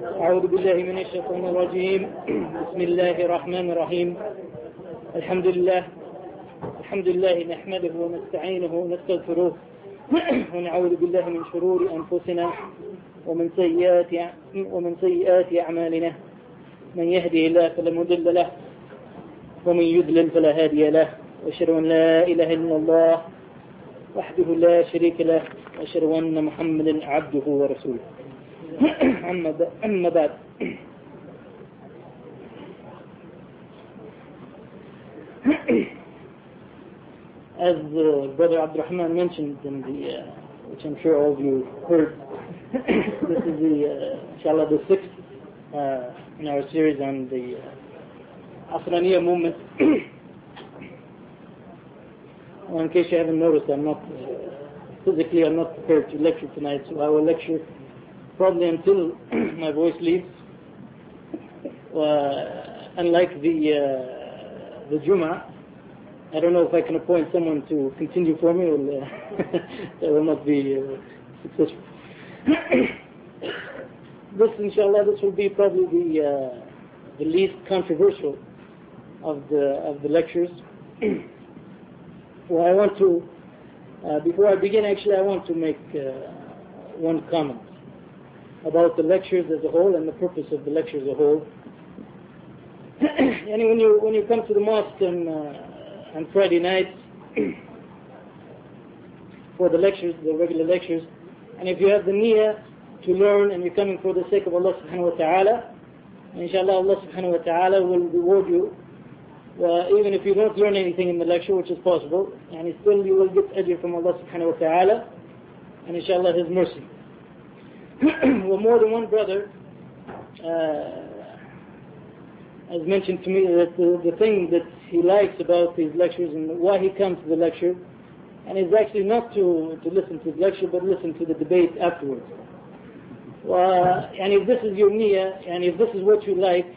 أعوذ بالله من الشيطان الرجيم. بسم الله الرحمن الرحيم. الحمد لله نحمده ونستعينه ونستغفره ونعوذ بالله من شرور أنفسنا ومن سيئات أعمالنا. من يهده الله فلا مضل له ومن يضلل فلا هادي له، وأشهد أن لا إله إلا الله وحده لا شريك له، وأشهد أن محمدا عبده ورسوله. أما بعد. As Brother Abdurrahman mentioned in the, which I'm sure all of you heard, this is the, inshallah, the sixth in our series on the Asraniya movement. Well, in case you haven't noticed, I'm not prepared to lecture tonight, so I will lecture probably until my voice leaves. Unlike the Jum'ah, I don't know if I can appoint someone to continue for me, or that will not be successful. This, inshallah, this will be probably the least controversial of the lectures. Well, I want to, before I begin, actually, I want to make one comment about the lectures as a whole and the purpose of the lecture as a whole. And when you come to the mosque on Friday nights for the lectures, the regular lectures, and if you have the niyyah to learn and you're coming for the sake of Allah subhanahu wa ta'ala, inshallah Allah subhanahu wa ta'ala will reward you. Even if you don't learn anything in the lecture, which is possible, and still you will get ajr from Allah subhanahu wa ta'ala, and inshallah His mercy. Well, more than one brother has mentioned to me that the thing that he likes about these lectures and why he comes to the lecture, and is actually not to listen to the lecture, but listen to the debate afterwards. And if this is your niyyah, and if this is what you like,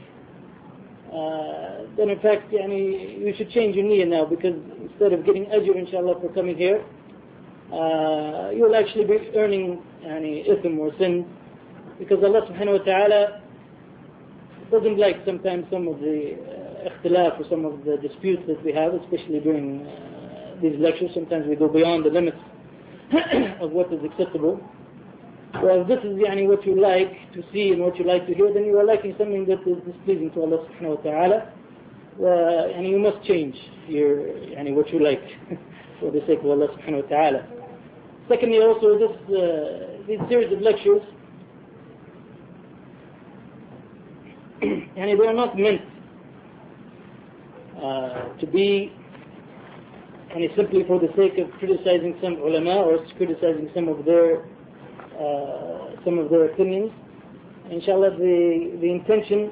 then in fact you should change your niyyah now, because instead of getting ajr inshallah for coming here, you'll actually be earning ithm or sin, because Allah subhanahu wa ta'ala doesn't like sometimes some of the ikhtilaf or some of the disputes that we have, especially during these lectures. Sometimes we go beyond the limits of what is acceptable. Well, if this is what you like to see and what you like to hear, then you are liking something that is displeasing to Allah subhanahu wa ta'ala, and you must change your what you like for the sake of Allah subhanahu wa ta'ala. Secondly, also these series of lectures, they are not meant to be simply for the sake of criticizing some ulama or criticizing some of their opinions. Inshallah, the intention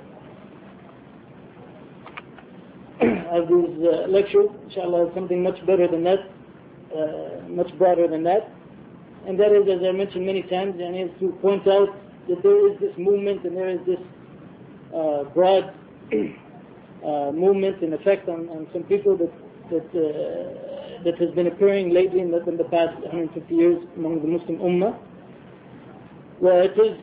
of these lectures, inshallah, is something much better than that, much broader than that. And that is, as I mentioned many times, is to point out that there is this movement and there is this broad movement and effect on some people that has been occurring lately in the past 150 years among the Muslim Ummah. Well, it is,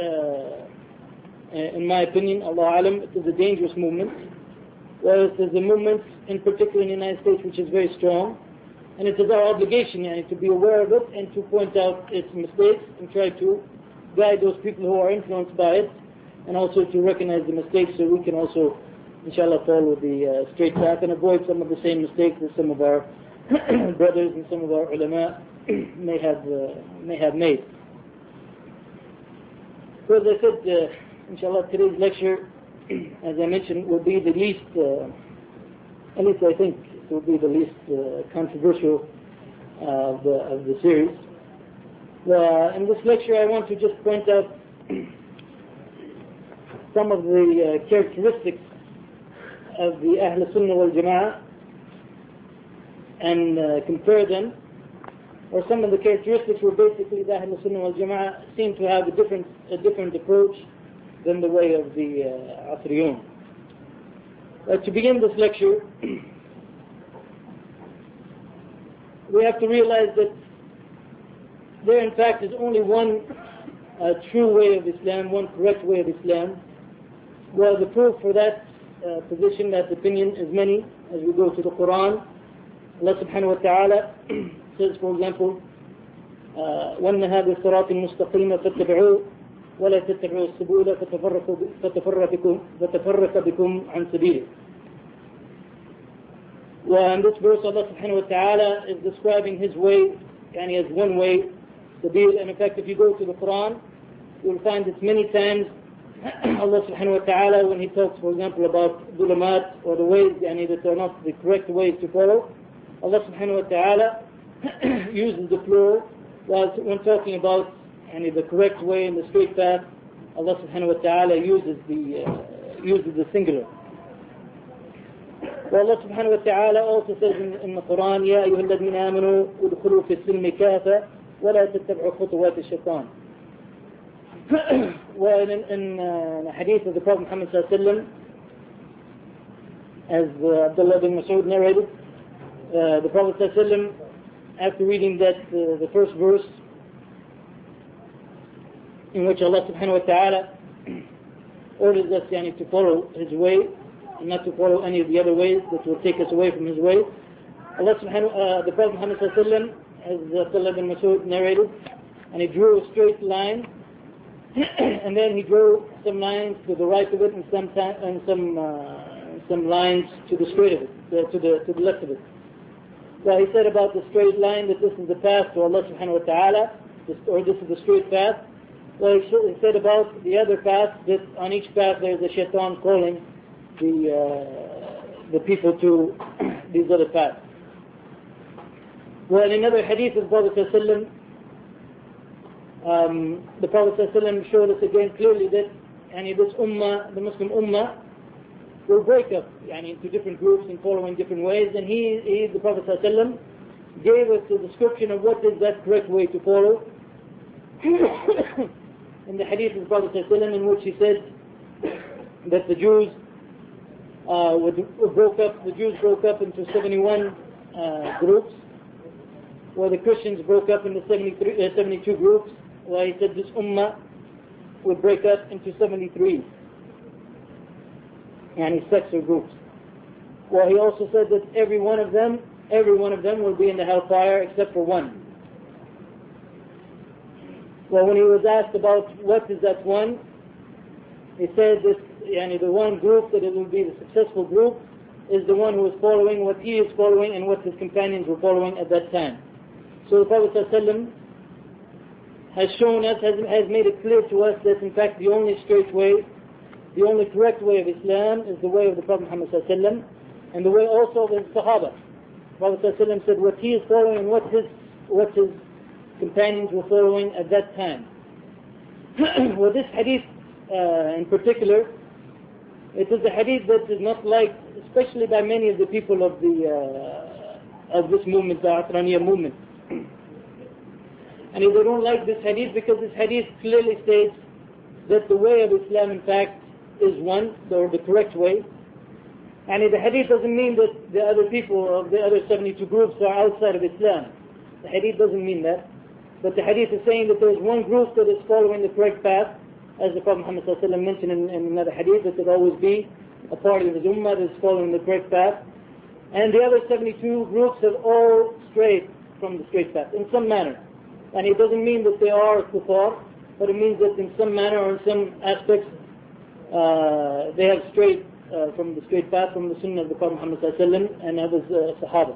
in my opinion, Allah Alam, it is a dangerous movement. Well, it is a movement, in particular in the United States, which is very strong. And it is our obligation to be aware of it and to point out its mistakes and try to guide those people who are influenced by it, and also to recognize the mistakes so we can also, inshallah, follow the straight path and avoid some of the same mistakes that some of our brothers and some of our ulama may have made. So as I said, inshallah, today's lecture, as I mentioned, will be the least, at least I think, it will be the least controversial of the series. In this lecture, I want to just point out some of the characteristics of the Ahl Sunnah wal Jama'ah and compare them, or some of the characteristics where basically the Ahl Sunnah wal Jama'ah seem to have a different approach than the way of the Asriyun. To begin this lecture, we have to realize that there in fact is only one true way of Islam, one correct way of Islam. Well, the proof for that position, that opinion, is many. As we go to the Quran, Allah subhanahu wa ta'ala says, for example, وَأَنَّ هَذَا الصِّرَاطِ الْمُسْتَقِيمَ فَاتَّبِعُوهُ وَلَا تَتَّبِعُوا السُّبُلَ فَتَفَرَّقَ بِكُمْ عَنْ سَبِيلِهِ. Well, in this verse, Allah subhanahu wa ta'ala is describing His way, as one way, sabil. And in fact, if you go to the Quran, you will find it many times. Allah subhanahu wa ta'ala, when He talks, for example, about dhulumat, or the ways that are not the correct ways to follow, Allah subhanahu wa ta'ala uses the plural, while when talking about the correct way and the straight path, Allah subhanahu wa ta'ala uses the singular. Well, Allah subhanahu wa ta'ala also says in the Quran, يَا أَيُّهَا الَّذِينَ آمَنُوا ادْخُلُوا فِي السِّلْمِ كَافَةً وَلَا تَتَّبِعُوا خُطُوَاتِ الشَّيْطَانِ. Well, in a hadith of the Prophet Muhammad sallallahu alaihi wasallam, as Abdullah bin Mas'ud narrated, the Prophet sallallahu alaihi wasallam, after reading that the first verse, in which Allah subhanahu wa ta'ala orders us to follow His way and not to follow any of the other ways that will take us away from His way. The Prophet Muhammad sallallahu alaihi wasallam, as Abdullah bin Mas'ud narrated, and he drew a straight line, and then he drew some lines to the right of it and some lines to the straight of it, to the left of it. Well, he said about the straight line that this is the path to Allah subhanahu wa ta'ala, or this is the straight path. Well, he said about the other path that on each path there is a shaitan calling the people to these other paths. Well, in another hadith of the Prophet sallallahu the Prophet ﷺ showed us again clearly that this ummah, the Muslim ummah, will break up into different groups and following different ways. And the Prophet ﷺ gave us the description of what is that correct way to follow. In the hadith of the Prophet ﷺ, in which he said that the Jews broke up into 71 groups, where the Christians broke up into 72 groups. Well, he said this ummah would break up into 73 sects or groups. Well, he also said that every one of them will be in the hellfire except for one. Well, when he was asked about what is that one, he said this, the one group that it will be the successful group is the one who is following what he is following and what his companions were following at that time. So the Prophet ﷺ has shown us, has made it clear to us that in fact the only straight way, the only correct way of Islam is the way of the Prophet Muhammad ﷺ, and the way also of his Sahaba. The Prophet ﷺ said what he is following and what his companions were following at that time. Well, this hadith in particular, it is a hadith that is not liked, especially by many of the people of this movement, the Aqraniyya movement. And they don't like this hadith because this hadith clearly states that the way of Islam in fact is one, or the correct way. And the hadith doesn't mean that the other people of the other 72 groups are outside of Islam. The hadith doesn't mean that. But the hadith is saying that there is one group that is following the correct path, as the Prophet Muhammad ﷺ mentioned in another hadith, that there will always be a party of his ummah that is following the correct path. And the other 72 groups have all strayed from the straight path in some manner. And it doesn't mean that they are kuffar, but it means that in some manner or in some aspects they have strayed from the straight path, from the sunnah of the Prophet Muhammad ﷺ and of his Sahaba.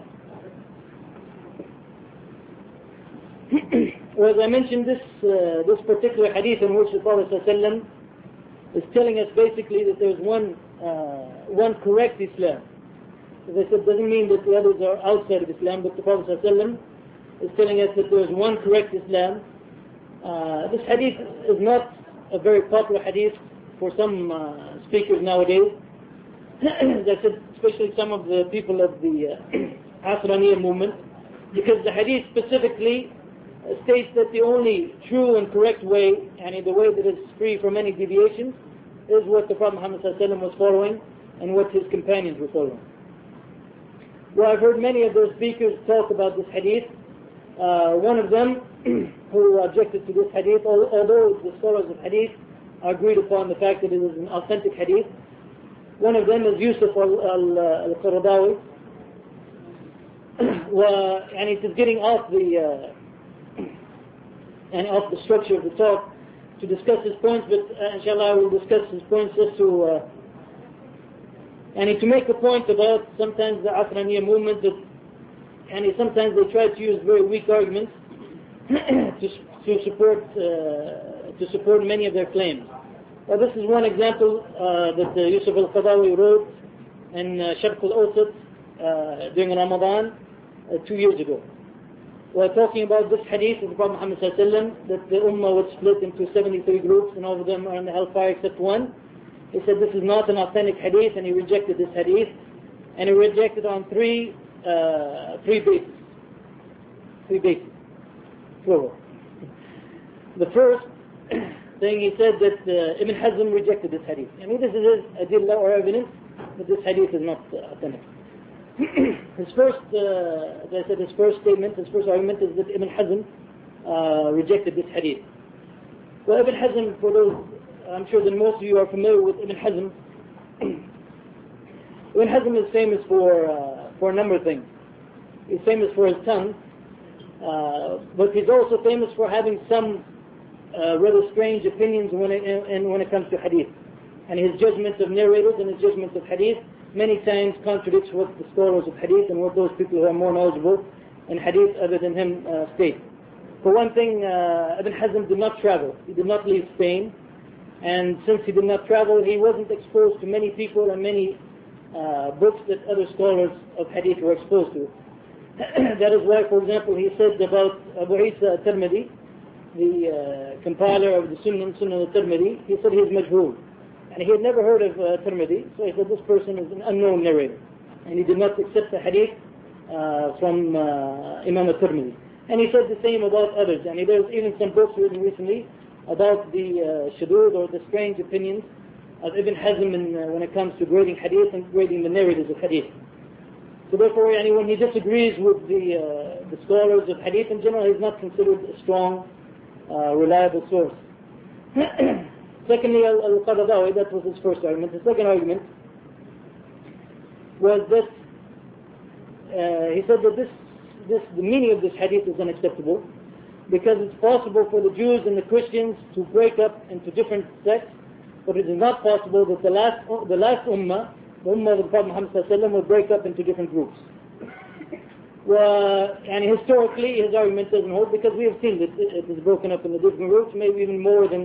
Well, as I mentioned, this particular hadith in which the Prophet ﷺ is telling us basically that there's one correct Islam. As I said, doesn't mean that the others are outside of Islam, but the Prophet ﷺ is telling us that there's one correct Islam. This hadith is not a very popular hadith for some speakers nowadays. As I said, especially some of the people of the Aqraniyya movement, because the hadith specifically states that the only true and correct way, and the way that is free from any deviations, is what the Prophet Muhammad ﷺ was following and what his companions were following. Well, I've heard many of those speakers talk about this hadith One of them who objected to this hadith, although the scholars of hadith agreed upon the fact that it is an authentic hadith. One of them is Yusuf al-Qaradawi, and it is getting off the structure of the talk to discuss his points, but inshallah I will discuss his points just to make a point about sometimes the Asraniya movement that sometimes they try to use very weak arguments to support many of their claims. Well, this is one example that Yusuf al-Qadawi wrote in Sharq al-Awsat during Ramadan 2 years ago. We're talking about this hadith of the Prophet Muhammad ﷺ, that the Ummah would split into 73 groups and all of them are in the hellfire except one. He said this is not an authentic hadith, and he rejected this hadith, and he rejected on three bases. Three bases. Plural. The first thing he said that Ibn Hazm rejected this hadith. This is adillah or evidence that this hadith is not authentic. His first statement, his first argument is that Ibn Hazm rejected this hadith. Well, Ibn Hazm, for those, I'm sure that most of you are familiar with Ibn Hazm. Ibn Hazm is famous for a number of things. He's famous for his tongue, but he's also famous for having some rather strange opinions when it comes to hadith. And his judgments of narrators and his judgments of hadith many times contradicts what the scholars of hadith and what those people who are more knowledgeable in hadith other than him state. For one thing, Ibn Hazm did not travel. He did not leave Spain. And since he did not travel, he wasn't exposed to many people and many books that other scholars of hadith were exposed to. That is why, for example, he said about Abu Isa al-Tirmidhi, the compiler of the Sunan al-Tirmidhi, he said he is majhul. And he had never heard of Tirmidhi, so he said this person is an unknown narrator. And he did not accept the hadith from Imam al-Tirmidhi. And he said the same about others. And there's even some books written recently about the shudud or the strange opinions of Ibn Hazm when it comes to grading hadith and grading the narrators of hadith. So therefore, when he disagrees with the scholars of hadith in general, he's not considered a strong, reliable source. Secondly, al-Qaradawi, that was his first argument. The second argument was that he said that the meaning of this hadith is unacceptable because it's possible for the Jews and the Christians to break up into different sects, but it is not possible that the last ummah, the ummah of the Prophet Muhammad ﷺ, will break up into different groups. And historically, his argument doesn't hold because we have seen that it is broken up into different groups, maybe even more than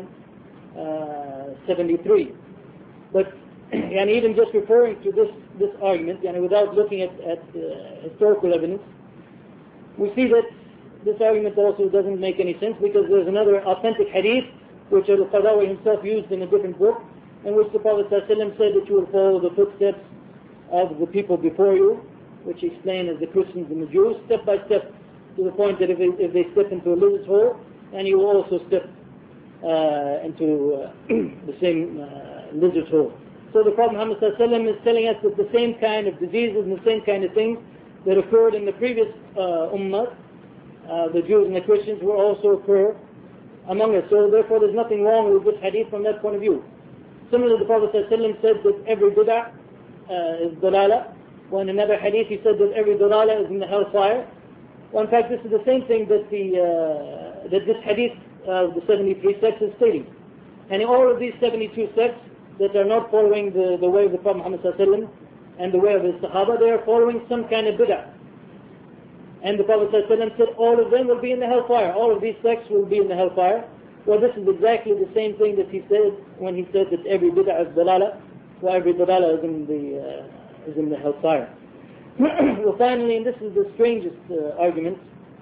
73. But even just referring to this argument, without looking at historical evidence, we see that this argument also doesn't make any sense because there's another authentic hadith which al-Qadawi himself used in a different book, in which the Prophet ﷺ said that you will follow the footsteps of the people before you, which he explained as the Christians and the Jews, step by step, to the point that if they step into a lizard's hole, and you will also step into the same lizard's hole. So the Prophet Muhammad ﷺ is telling us that the same kind of diseases and the same kind of things that occurred in the previous ummah, the Jews and the Christians, will also occur among us. So therefore there's nothing wrong with this hadith from that point of view. Similarly, the Prophet ﷺ said that every bid'ah is dalala. Well, in another hadith he said that every dalala is in the hellfire. Well, in fact, this is the same thing that this hadith of the 73 sects is stating. And in all of these 72 sects that are not following the way of the Prophet Muhammad ﷺ and the way of his Sahaba, they are following some kind of bid'ah. And the Prophet ﷺ said all of them will be in the hellfire. All of these sects will be in the hellfire. Well, this is exactly the same thing that he said when he said that every bid'ah is dalala. Well, every dalala is in the hellfire. Well, finally, and this is the strangest argument,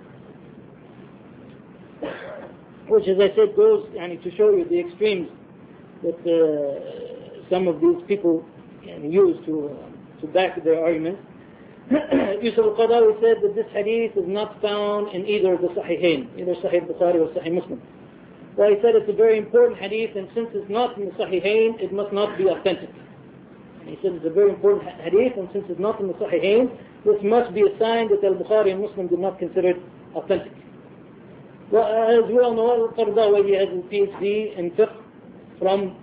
which, as I said, goes to show you the extremes that some of these people use to back their arguments. Yusuf al-Qadawi said that this hadith is not found in either of the Sahihain, either Sahih Bukhari or Sahih Muslim. Well, he said it's a very important hadith, and since it's not in the Sahihain, it must not be authentic. And he said it's a very important hadith, and since it's not in the Sahihain, this must be a sign that al-Bukhari and Muslim did not consider it authentic. Well, as we all know, Al-Qardawi has a PhD in fiqh from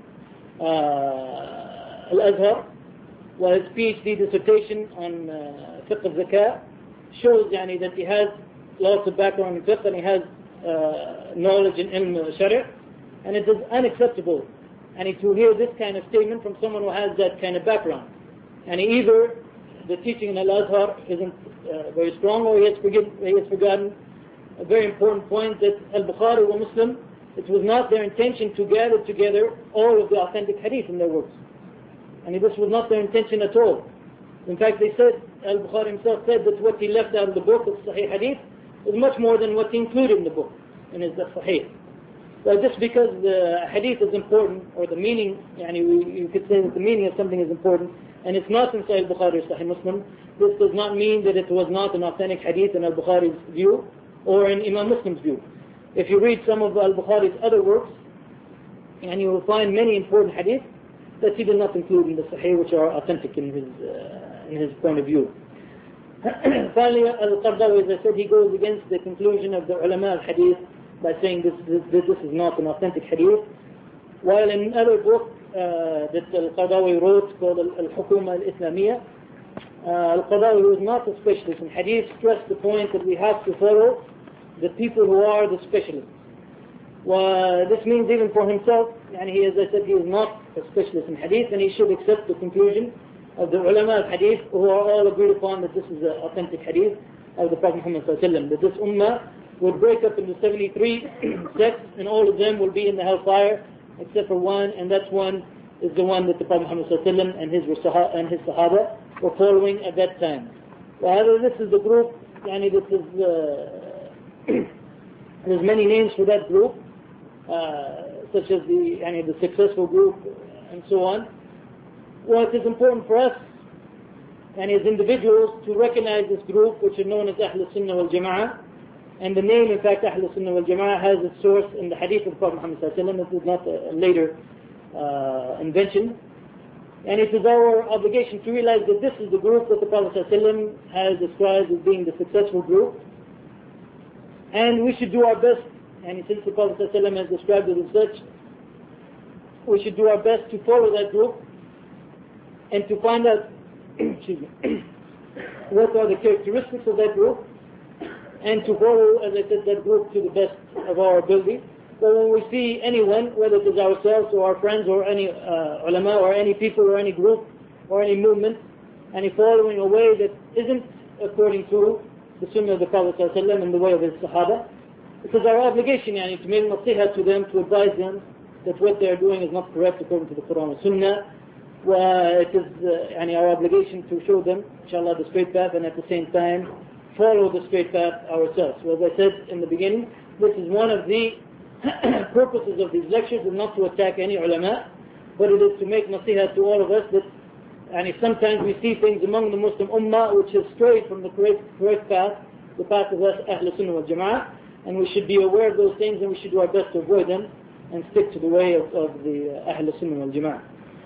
Al-Azhar, while his PhD dissertation on fiqh al-zakah shows that he has lots of background in fiqh and he has knowledge in ilm al-shari', and it is unacceptable to hear this kind of statement from someone who has that kind of background. And either the teaching in Al-Azhar isn't very strong, or he has forgotten a very important point, that Al-Bukhari wa Muslim, it was not their intention to gather together all of the authentic hadith in their works. And this was not their intention at all. In fact, they said, Al-Bukhari himself said that what he left out of the book of Sahih Hadith is much more than what he included in the book, in his Sahih. So just because the hadith is important, or the meaning, you could say that the meaning of something is important, and it's not in Sahih Bukhari or Sahih Muslim, this does not mean that it was not an authentic hadith in Al-Bukhari's view, or in Imam Muslim's view. If you read some of Al-Bukhari's other works, and you will find many important hadith that he did not include in the Sahih, which are authentic in his point of view. Finally, Al-Qardawi, as I said, he goes against the conclusion of the ulama al-hadith by saying this is not an authentic hadith. While in another book that Al-Qardawi wrote called Al-Hukuma Al-Islamiyya, Al-Qardawi, who is not a specialist in hadith, stressed the point that we have to follow the people who are the specialists. Well, this means even for himself, he, as I said, he is not a specialist in hadith, and he should accept the conclusion of the ulama of hadith, who are all agreed upon that this is an authentic hadith of the Prophet Muhammad sallallahu alaihi wasallam, that this ummah would break up into 73 sects, and all of them will be in the hellfire except for one, and that one is the one that the Prophet Muhammad sallallahu alaihi wasallam and his sahaba were following at that time. However, this is the group, there's many names for that group, such as the successful group and so on. Well, it is important for us as individuals to recognize this group, which are known as Ahl Sunnah wal Jama'ah. And the name, in fact, Ahl Sunnah wal Jama'ah, has its source in the hadith of Prophet Muhammad sallallahu alaihi wasallam. This is not a later invention. And it is our obligation to realize that this is the group that the Prophet sallallahu alaihi wasallam has described as being the successful group. And we should do our best, and since the Prophet sallallahu alaihi wasallam has described it as such, we should do our best to follow that group and to find out what are the characteristics of that group, and to follow, as I said, that group to the best of our ability. So when we see anyone, whether it is ourselves or our friends or any ulama or any people or any group or any movement, and following a way that isn't according to the Sunnah of the Prophet ﷺ and the way of his Sahaba, it is our obligation to make nasiha to them, to advise them that what they are doing is not correct according to the Quran and Sunnah. It is our obligation to show them, inshallah, the straight path, and at the same time follow the straight path ourselves. So as I said in the beginning, this is one of the purposes of these lectures, is not to attack any ulama, but it is to make nasiha to all of us that sometimes we see things among the Muslim ummah which is strayed from the correct path, the path of us Ahl Sunnah wal Jama'ah, and we should be aware of those things, and we should do our best to avoid them and stick to the way of the Ahl Sunnah wal Jama'ah.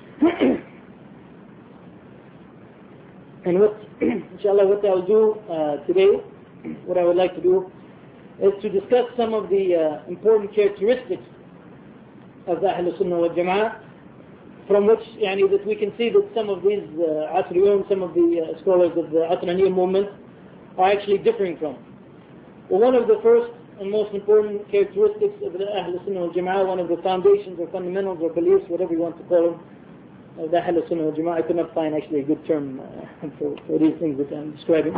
And inshallah, what I'll do today, what I would like to do, is to discuss some of the important characteristics of the Ahl Sunnah wal Jama'ah, from which that we can see that some of these Asriyun, some of the scholars of the Asraniya movement are actually differing from. Well, one of the first and most important characteristics of the Ahl Sunnah wal Jama'ah, one of the foundations or fundamentals or beliefs, whatever you want to call them, of the Ahl Sunnah wal Jama'ah, I could not find actually a good term for these things that I'm describing.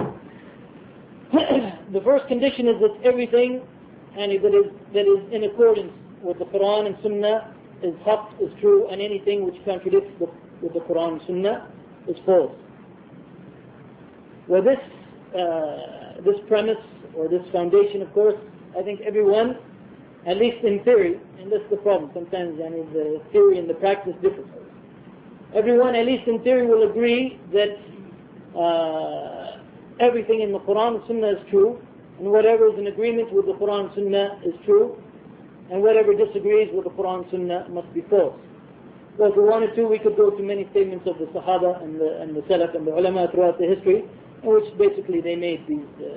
The first condition is that everything that is in accordance with the Quran and Sunnah is haqq, is true, and anything which contradicts with the Quran and Sunnah is false. Well, this premise or this foundation, of course, I think everyone, at least in theory, and that's the problem, sometimes the theory and the practice differ. Everyone, at least in theory, will agree that everything in the Quran and Sunnah is true, and whatever is in agreement with the Quran and Sunnah is true, and whatever disagrees with the Quran and Sunnah must be false. So if we wanted to, we could go to many statements of the Sahaba and the Salaf and the Ulama throughout the history, in which basically they made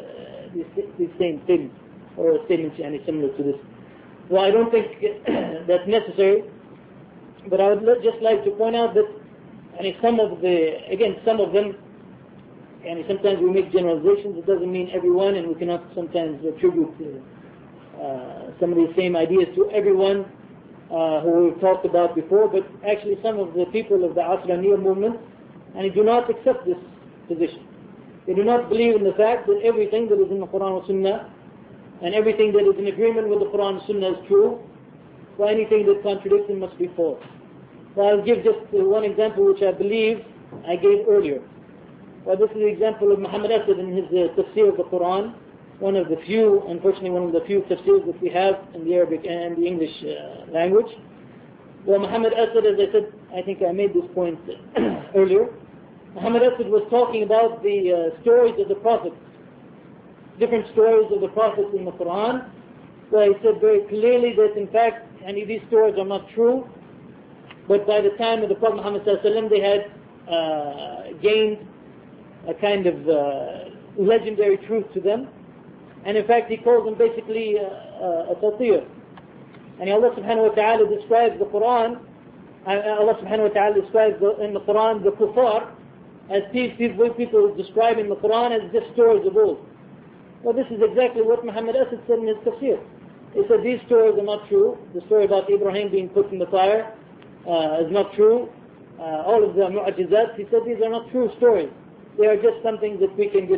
these same statements, or statements similar to this. Well, I don't think that's necessary, but I would just like to point out that some of them, and sometimes we make generalizations. It doesn't mean everyone, and we cannot sometimes attribute some of these same ideas to everyone who we've talked about before. But actually, some of the people of the Asraniya movement, and do not accept this position. They do not believe in the fact that everything that is in the Quran and Sunnah, and everything that is in agreement with the Quran and Sunnah is true. So anything that contradicts it must be false. So I'll give just one example, which I believe I gave earlier. Well, this is the example of Muhammad Asad in his tafsir of the Quran, unfortunately one of the few tafsirs that we have in the Arabic and the English language. Well, Muhammad Asad, as I said, I think I made this point earlier. Muhammad Asad was talking about the stories of the prophets, different stories of the prophets in the Quran. Well, he said very clearly that in fact, these stories are not true, but by the time of the Prophet Muhammad ﷺ, they had gained a kind of legendary truth to them. And in fact, he calls them basically a tatir. And Allah subhanahu wa ta'ala describes the Quran, Allah subhanahu wa ta'ala describes in the Quran the kuffar as people describe in the Quran as just stories of old. Well, this is exactly what Muhammad Asad said in his tafsir. He said these stories are not true. The story about Ibrahim being put in the fire is not true. All of the mu'ajizat, he said these are not true stories. They are just something that we can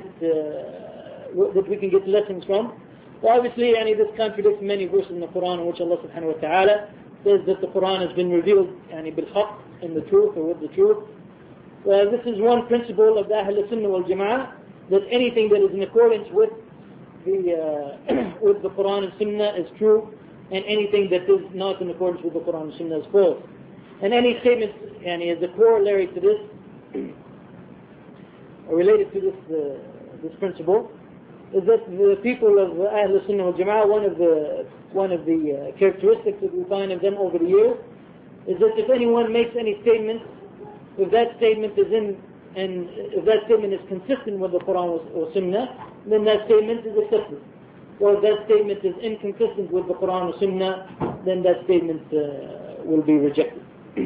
get lessons from. So obviously, this contradicts many verses in the Quran in which Allah subhanahu wa ta'ala says that the Quran has been revealed bil-haqq, in the truth or with the truth. Well, this is one principle of the Ahl Sunnah wal Jama'ah, that anything that is in accordance with the Quran and Sunnah is true, and anything that is not in accordance with the Quran and Sunnah is false. And any statement as a corollary to this, or related to this principle, is that the people of Ahl Sunnah wal Jama'ah, one of the characteristics that we find in them over the years, is that if anyone makes any statement, if that statement is consistent with the Quran or Sunnah, then that statement is accepted. Or if that statement is inconsistent with the Quran or Sunnah, then that statement will be rejected.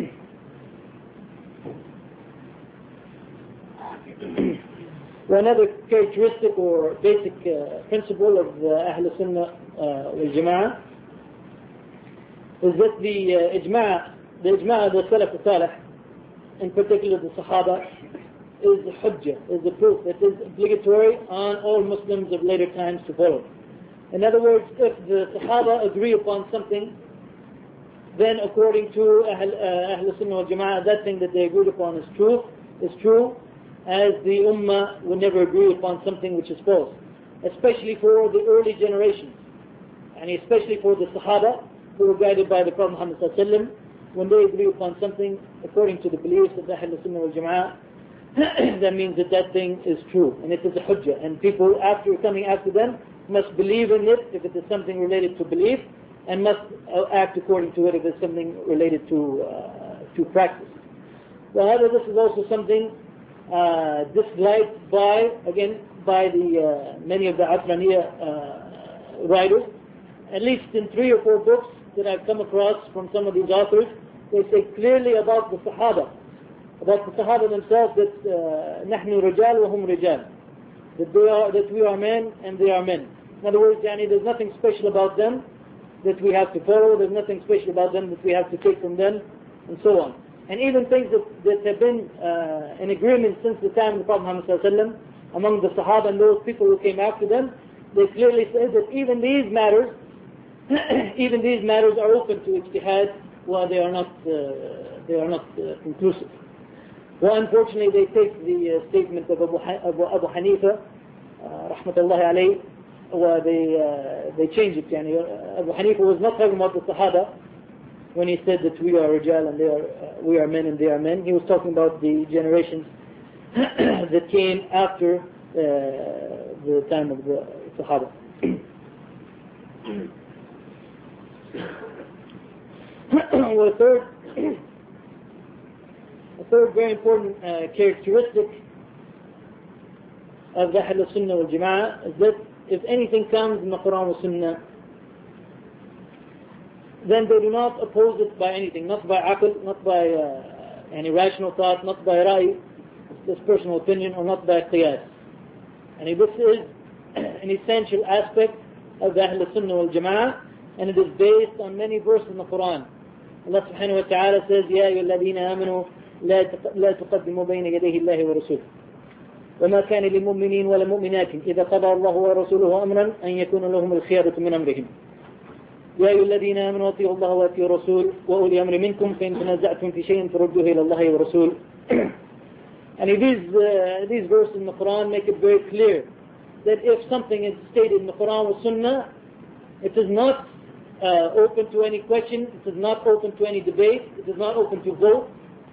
Another characteristic or basic principle of the Ahl Sunnah wal Jama'ah is that the ijma' of the Salaf al-Salih, in particular the Sahaba, is the hujjah, is the proof that is obligatory on all Muslims of later times to follow. In other words, if the Sahaba agree upon something, then according to Ahl Sunnah wal Jama'ah, that thing that they agreed upon is true, as the Ummah will never agree upon something which is false. Especially for the early generations, and especially for the Sahaba who were guided by the Prophet Muhammad ﷺ, when they agree upon something according to the beliefs of the Ahl Sunnah wal Jama'ah, that means that thing is true, and it is a hujjah. And people coming after them must believe in it if it is something related to belief, and must act according to it if it's something related to practice. However, this is also something disliked by the many of the Asraniya writers. At least in 3 or 4 books that I've come across from some of these authors, they say clearly about the Sahaba themselves, that نحن رجال وهم رجال, that we are men and they are men. In other words, there's nothing special about them that we have to follow, there's nothing special about them that we have to take from them, and so on. And even things that have been in agreement since the time of the Prophet Muhammad ﷺ among the Sahaba and those people who came after them, they clearly say that even these matters are open to ijtihad, while they are not conclusive. Well, unfortunately, they take the statement of Abu Hanifa, rahmatullahi alayhi, where they change it. Abu Hanifa was not talking about the Sahaba when he said that we are rijal and we are men and they are men. He was talking about the generations that came after the time of the Sahaba. Well, a third very important characteristic of the Ahl Sunnah wal Jama'ah is that if anything comes in the Quran or Sunnah, then they do not oppose it by anything, not by aql, not by any rational thought, not by ra'i, this personal opinion, or not by qiyas. And this is an essential aspect of the Ahl Sunnah wal Jama'ah, and it is based on many verses in the Quran. Allah subhanahu wa ta'ala says, يَا أَيُّهَا الَّذِينَ آمَنُوا لا تقدموا بين يديه الله ورسوله وما كان للمؤمنين ولا مؤمنات إذا قضى الله ورسوله أمرا أن يكون لهم الخيارة من أمرهم يا أيها الذين آمنوا أطيعوا الله وأطيعوا الرسول وأولي أمر منكم فإن تنازعتم في شيء فردوه إلى الله ورسول. And these verses in the Quran make it very clear that if something is stated in the Quran or Sunnah, it is not open to any question, it is not open to any debate, it is not open to vote,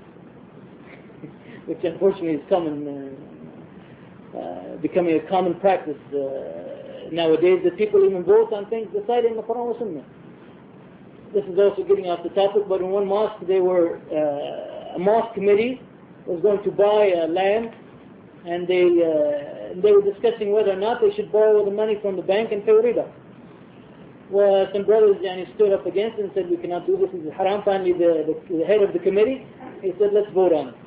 which unfortunately is becoming a common practice nowadays, that people even vote on things decided in the Quran or Sunnah. This is also getting off the topic, but in one mosque, a mosque committee was going to buy land, and they were discussing whether or not they should borrow the money from the bank and pay riba. Well, some brothers stood up against it and said, we cannot do this, this is haram. Finally, the head of the committee, he said, let's vote on it.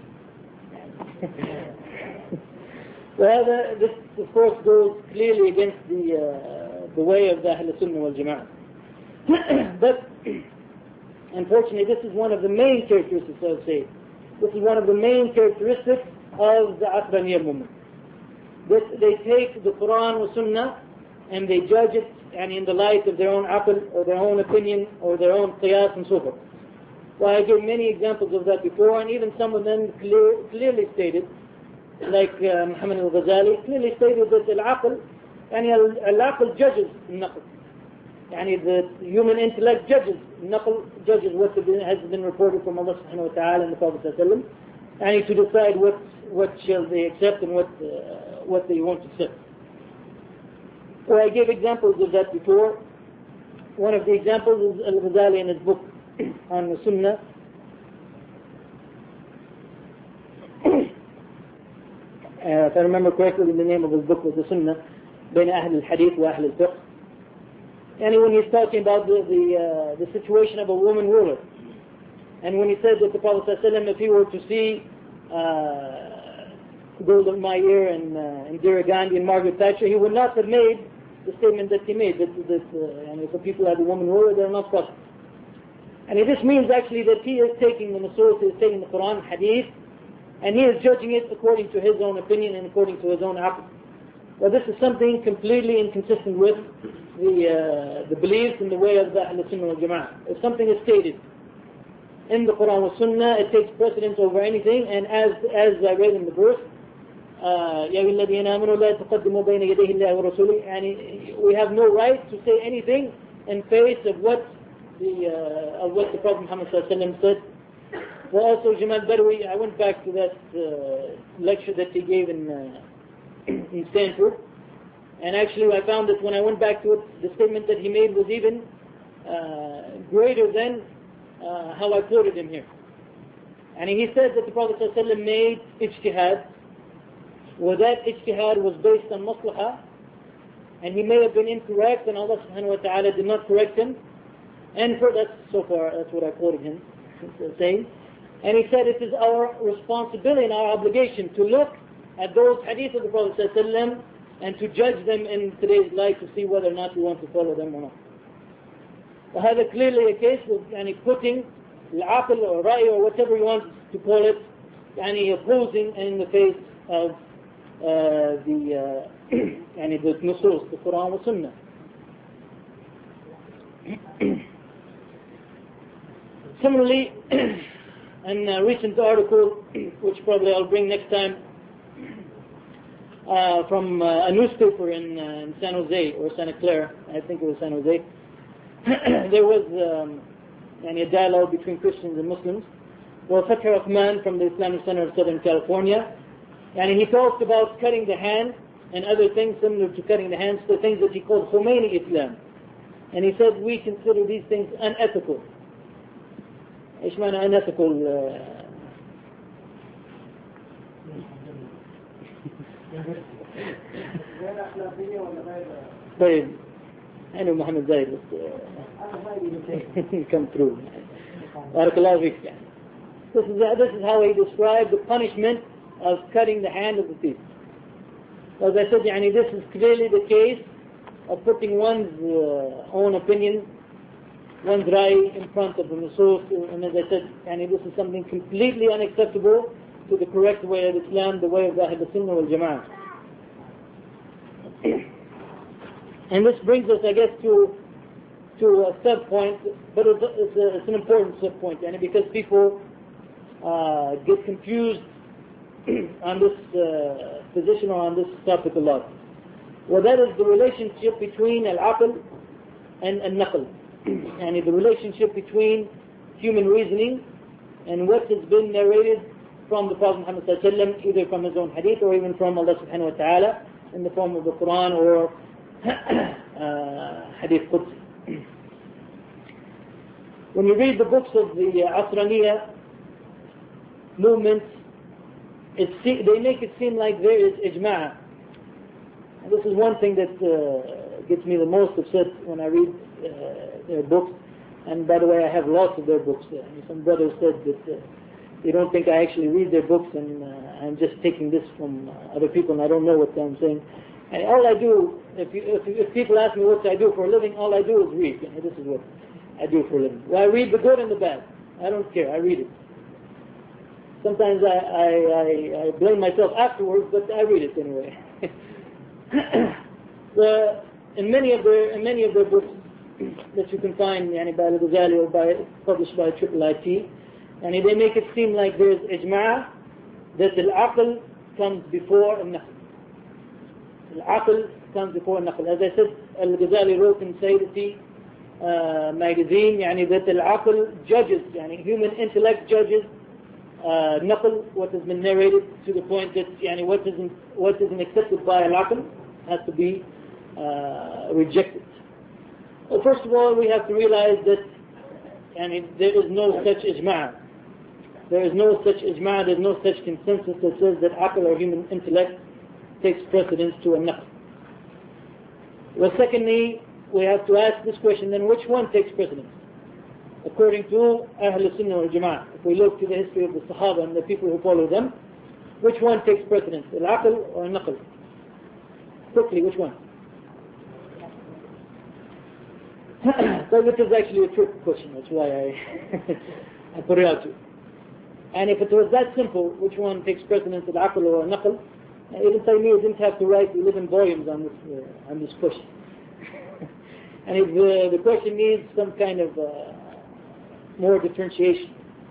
Well, this of course goes clearly against the way of the Ahl Sunnah wal Jama'ah. But unfortunately, this is one of the main characteristics, I would say. This is one of the main characteristics of the Aqraniyya movement. They take the Quran or Sunnah and they judge it in the light of their own aql or their own opinion or their own qiyas and so forth. Well, I gave many examples of that before, and even some of them clearly stated, like Muhammad al-Ghazali, clearly stated that al-aql, al-aql judges al-naql. The human intellect judges al-naql, judges what has been reported from Allah subhanahu wa ta'ala and the Prophet sallallahu alaihi wasallam, to decide what shall they accept and what they won't accept. Well, I gave examples of that before. One of the examples is al-Ghazali in his book on the Sunnah. If I remember correctly, the name of his book was the Sunnah بين أهل الحديث وأهل الفقه. And when he's talking about the situation of a woman ruler, and when he said that the Prophet ﷺ, if he were to see Golda Meir and Indira Gandhi and Margaret Thatcher, he would not have made the statement that he made, that if the people had a woman ruler, they're not possible. And this means actually that he is taking the Nusus, he is taking the Quran, Hadith, and he is judging it according to his own opinion and according to his own aql. Well, this is something completely inconsistent with the beliefs and the way of the Ahl Sunnah wal Jama'ah. If something is stated in the Quran or Sunnah, it takes precedence over anything, and as I read in the verse, يَا أَيُّهَا الَّذِينَ آمَنُوا لَا تُقَدِّمُوا بَيْنَ يَدَيْهِ اللَّهِ وَرَسُولِهِ, and we have no right to say anything in face of what the Prophet Muhammad said. Well, also Jamal Badawi, I went back to that lecture that he gave in Stanford, and actually I found that when I went back to it, the statement that he made was even greater than how I quoted him here. And he said that the Prophet ﷺ made ijtihad. Well, that ijtihad was based on maslahah, and he may have been incorrect, and Allah subhanahu wa ta'ala did not correct him. And that's what I quoted him saying. And he said it is our responsibility and our obligation to look at those hadith of the Prophet ﷺ and to judge them in today's life to see whether or not we want to follow them or not. وهذا clearly a case of putting al-aql or ra'i or whatever you want to call it, opposing in the face of the nusus, the Quran and Sunnah. Similarly, in a recent article, which probably I'll bring next time, from a newspaper in San Jose or Santa Clara, I think it was San Jose, there was a dialogue between Christians and Muslims. Well, Fathi Rahman from the Islamic Center of Southern California, and he talked about cutting the hand and other things similar to cutting the hands, the things that he called Khomeini Islam. And he said we consider these things unethical. ايش معنى unethical? طيب أنا محمد زايد come through. Barakallahu feek. This is how he described the punishment of cutting the hand of the thief. As I said, this is clearly the case of putting one's own opinion, one's rai in front of the nusus. And as I said, this is something completely unacceptable to the correct way of Islam, the way of Ahl Sunnah wal Jama'ah. And this brings us, I guess, to a sub point, but it's an important sub point, because people get confused on this position or on this topic a lot. Well, that is the relationship between al-aql and al-naql. The relationship between human reasoning and what has been narrated from the Prophet Muhammad sallallahu alaihi wasallam, either from his own hadith or even from Allah subhanahu wa ta'ala in the form of the Quran or hadith Qudsi. When you read the books of the Asraniya movement, they make it seem like there is ijma'. And this is one thing that gets me the most upset when I read their books. And by the way, I have lots of their books. Some brothers said that they don't think I actually read their books, and I'm just taking this from other people and I don't know what I'm saying. And all I do, if people ask me what I do for a living, all I do is read. This is what I do for a living. Well, I read the good and the bad. I don't care. I read it. Sometimes I blame myself afterwards, but I read it anyway. In many of their books that you can find by Al-Ghazali or published by IIIT, and they make it seem like there is ijma' that al-aql comes before al-naql. Al-aql comes before al-naql. As I said, Al-Ghazali wrote in Sayyidati magazine that al-aql judges, human intellect judges naql, what has been narrated, to the point that what isn't accepted by al-aql has to be rejected. Well, first of all, we have to realize that there is no such ijma'. There is no such ijma', there is no such consensus that says that aql or human intellect takes precedence to a naql. Well, secondly, we have to ask this question, then which one takes precedence? According to Ahl Sunnah wal Jama'ah, if we look to the history of the Sahaba and the people who follow them, which one takes precedence, al-aql or al-naql? Quickly, which one? So this is actually a trick question, that's why I put it out to you. And if it was that simple, which one takes precedence, al-aql or al-naql, Ibn Taymiyyah didn't have to write 11 volumes on this question. And if the question needs some kind of more differentiation.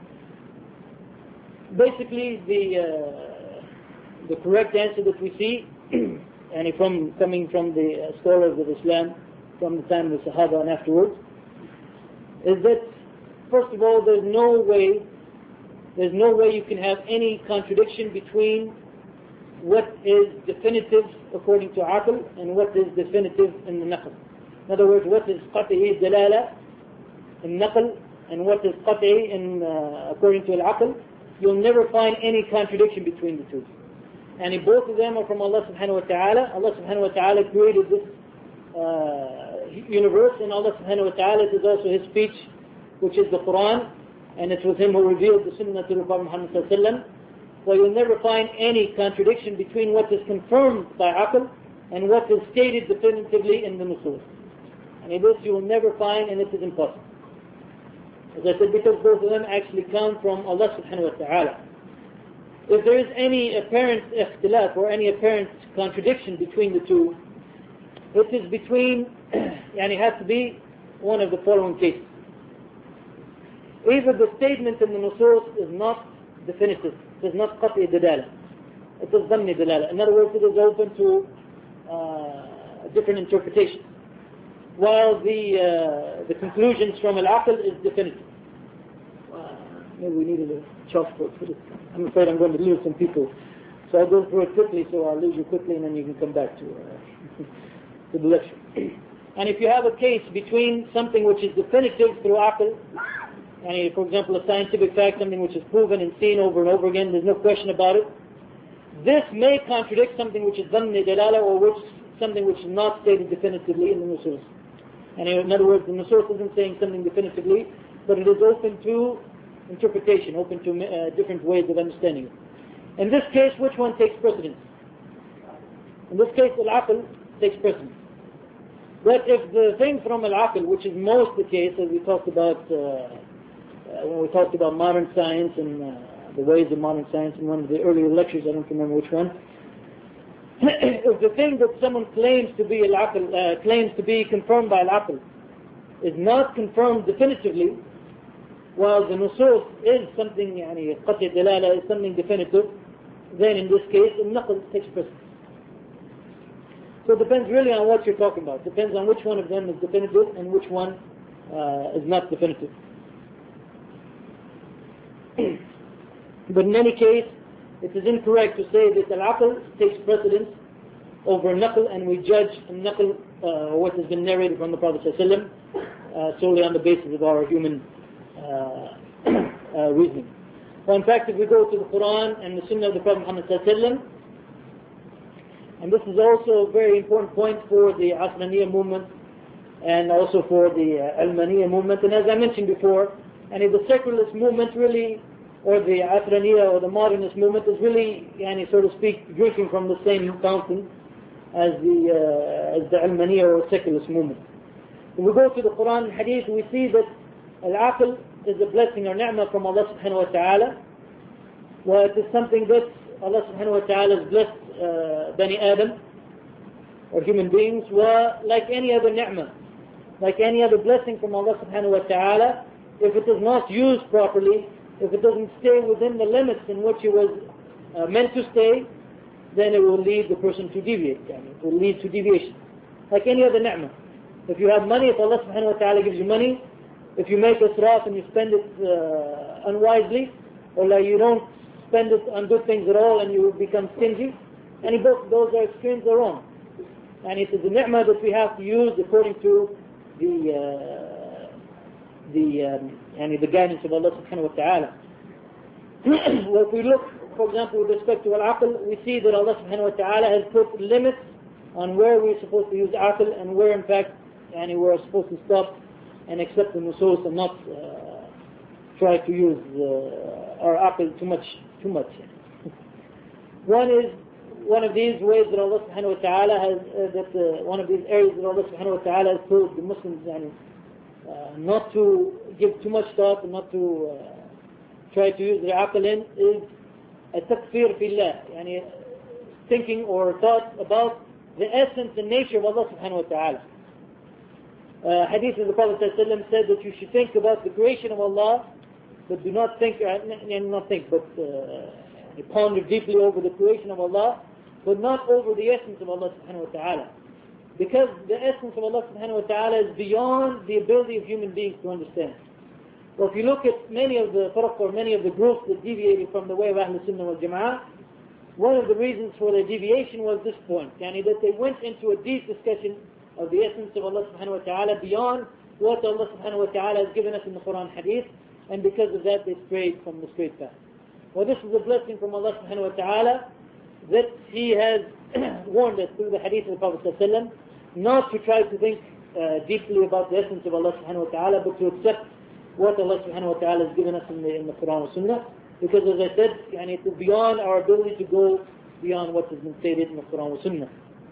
Basically, the correct answer that we see, and coming from the scholars of Islam, from the time of the Sahaba and afterwards, is that first of all, there's no way you can have any contradiction between what is definitive according to aql and what is definitive in the naql. In other words, what is qat'i dalala in naql and what is qat'i in according to al-aql, you'll never find any contradiction between the two. And if both of them are from Allah subhanahu wa ta'ala, Allah subhanahu wa ta'ala created this universe, and Allah subhanahu wa ta'ala, it is also His speech, which is the Quran, and it was Him who revealed the Sunnah to the Prophet Muhammad sallallahu alaihi wasallam. So you'll never find any contradiction between what is confirmed by aql and what is stated definitively in the nusus. And in this you will never find, and it is impossible. As I said, because both of them actually come from Allah subhanahu wa ta'ala. If there is any apparent ikhtilaf or any apparent contradiction between the two, it is between, it has to be one of the following cases. Either the statement in the nusus is not definitive, it is not qat'i dalala, it is dhanni dalala. In other words, it is open to different interpretations, while the conclusions from al-aql is definitive. Maybe we needed a chalkboard for this. I'm afraid I'm going to lose some people, so I'll go through it quickly, so I'll lose you quickly and then you can come back to the lecture. And if you have a case between something which is definitive through aql, and for example a scientific fact, something which is proven and seen over and over again, there's no question about it, this may contradict something which is dhanni dalala, or which something which is not stated definitively in the nusus. And in other words, the nusus isn't saying something definitively, but it is open to interpretation, open to different ways of understanding it. In this case, which one takes precedence? In this case, al-aql takes precedence. But if the thing from al-aql, which is most the case, as we talked about when we talked about modern science and the ways of modern science in one of the earlier lectures, I don't remember which one. If the thing that someone claims to be al-aql, claims to be confirmed by al-aql, is not confirmed definitively, while the nusus is something, qat'i dalala, is something definitive, then in this case, al-naql takes precedence. So it depends really on what you're talking about. It depends on which one of them is definitive and which one is not definitive. But in any case, it is incorrect to say that al-aql takes precedence over naql, and we judge naql, what has been narrated from the Prophet ﷺ, solely on the basis of our human reasoning. Well, in fact, if we go to the Quran and the Sunnah of the Prophet Muhammad ﷺ, and this is also a very important point for the Asraniya movement and also for the Almaniya movement. And as I mentioned before, the secularist movement really, or the Asraniya or the modernist movement, is really, so to speak, drinking from the same fountain as the Almaniya or secularist movement. When we go to the Quran and Hadith, we see that al-aql is a blessing or ni'mah from Allah subhanahu wa ta'ala. Well, it is something that Allah subhanahu wa ta'ala has blessed Bani Adam, or human beings, were like any other ni'mah, like any other blessing from Allah subhanahu wa ta'ala. If it is not used properly, if it doesn't stay within the limits in which it was meant to stay, then it will lead the person to deviate. It will lead to deviation. Like any other ni'mah. If you have money, if Allah subhanahu wa ta'ala gives you money, if you make israf and you spend it unwisely, or like you don't spend it on good things at all and you become stingy, and both those are extremes are wrong. And it is a ni'mah that we have to use according to the guidance of Allah subhanahu wa ta'ala. Well, if we look, for example, with respect to al-aql, we see that Allah subhanahu wa ta'ala has put limits on where we're supposed to use aql and where in fact we're supposed to stop and accept the nusus and not try to use our aql too much. One of these ways that Allah subhanahu wa ta'ala has, one of these areas that Allah subhanahu wa ta'ala has told the Muslims not to give too much thought and not to try to use their aql in, is at-takfir fillah, thinking or thought about the essence and nature of Allah subhanahu wa ta'ala. Hadith of the Prophet ﷺ said that you should think about the creation of Allah, but do not think, but ponder deeply over the creation of Allah, but not over the essence of Allah subhanahu wa ta'ala. Because the essence of Allah subhanahu wa ta'ala is beyond the ability of human beings to understand. Well, if you look at many of the farq or many of the groups that deviated from the way of Ahlul Sunnah wal Jama'ah, one of the reasons for their deviation was this point, that they went into a deep discussion of the essence of Allah subhanahu wa ta'ala beyond what Allah subhanahu wa ta'ala has given us in the Quran Hadith, and because of that they strayed from the straight path. Well, this is a blessing from Allah subhanahu wa ta'ala that He has warned us through the Hadith of the Prophet ﷺ not to try to think deeply about the essence of Allah subhanahu wa ta'ala, but to accept what Allah subhanahu wa ta'ala has given us in the Quran and Sunnah, because as I said, it is beyond our ability to go beyond what has been stated in the Quran and Sunnah.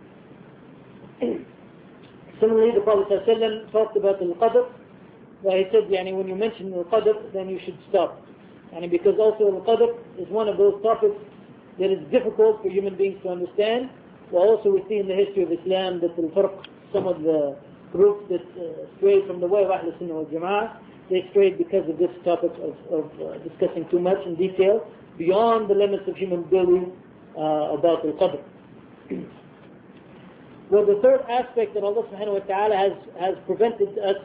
Similarly, the Prophet ﷺ talked about al-qadr, where he said, when you mention al-qadr, then you should stop. Because also al-qadr is one of those topics that is difficult for human beings to understand. Well, also we see in the history of Islam that al-farq, some of the groups that strayed from the way of Ahlul Sunnah wal Jama'ah, they strayed because of this topic of discussing too much in detail, beyond the limits of human ability about al-qadr. Well, the third aspect that Allah subhanahu wa ta'ala has prevented us,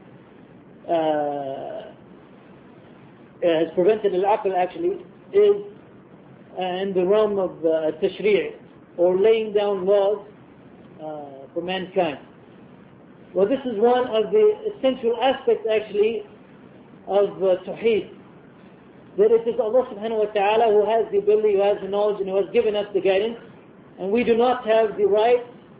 has prevented al-aql actually, is in the realm of tashri', or laying down laws for mankind. Well, this is one of the essential aspects actually of Tawheed, that it is Allah subhanahu wa ta'ala who has the ability, who has the knowledge, and who has given us the guidance, and we do not have the right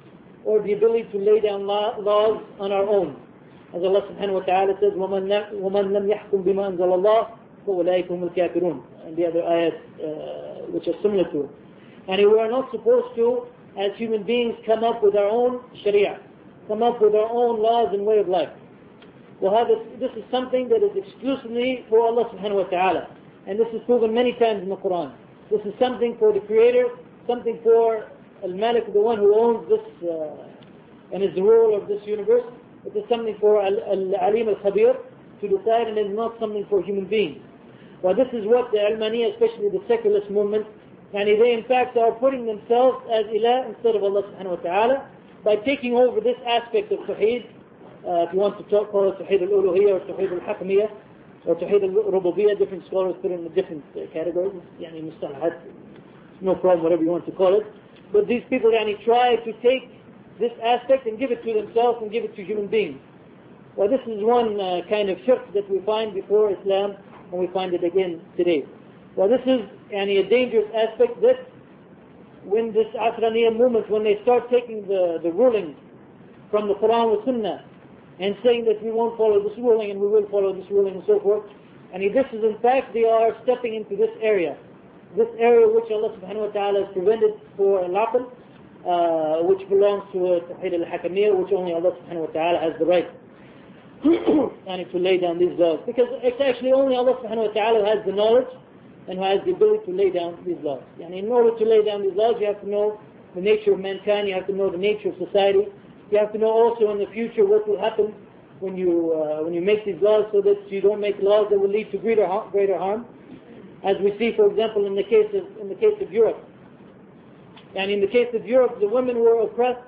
or the ability to lay down laws on our own. As Allah subhanahu wa ta'ala says, وَمَنْ لَمْ يَحْكُمْ بِمَا أَنزَلَ اللَّهُ فَأُولَٰئِكَ هُمُ الْكَافِرُونَ, and the other ayats which are similar to it. And we are not supposed to, as human beings, come up with our own sharia, come up with our own laws and way of life. This is something that is exclusively for Allah subhanahu wa ta'ala. And this is proven many times in the Quran. This is something for the Creator, something for Al-Malik, the one who owns this and is the ruler of this universe. It is something for Al-Alim Al-Khabir to decide, and it is not something for human beings. Well, this is what the Almaniya, especially the secularist movement, and they in fact are putting themselves as ilah instead of Allah subhanahu wa ta'ala by taking over this aspect of Tawheed. If you want to call it Tawheed al-Uluhiyyah or Tawheed al-Hakmiyyah or Tawheed al-Rububiyyah, different scholars put it in different categories. Yani mustalahat, no problem, whatever you want to call it. But these people try to take this aspect and give it to themselves and give it to human beings. Well, this is one kind of shirk that we find before Islam, and we find it again today. Well, this is a dangerous aspect that when this Asraniya movement, when they start taking the ruling from the Quran and Sunnah and saying that we won't follow this ruling and we will follow this ruling and so forth, and this is in fact, they are stepping into this area which Allah subhanahu wa ta'ala has prevented for al-aql, which belongs to Tawheed al-Hakamiyyah, which only Allah subhanahu wa ta'ala has the right and to lay down these laws. Because it's actually only Allah subhanahu wa ta'ala who has the knowledge and who has the ability to lay down these laws. And in order to lay down these laws, you have to know the nature of mankind, you have to know the nature of society, you have to know also in the future what will happen when you make these laws, so that you don't make laws that will lead to greater harm. As we see, for example, in the case of Europe. And in the case of Europe, the women were oppressed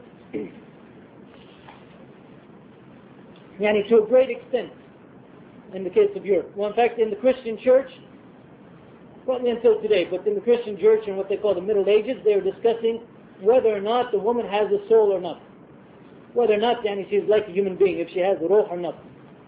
to a great extent in the case of Europe. Well, in fact, in the Christian church, probably until today, but in the Christian church in what they call the Middle Ages, they were discussing whether or not the woman has a soul or not. Whether or not she's like a human being, if she has a ruh or not.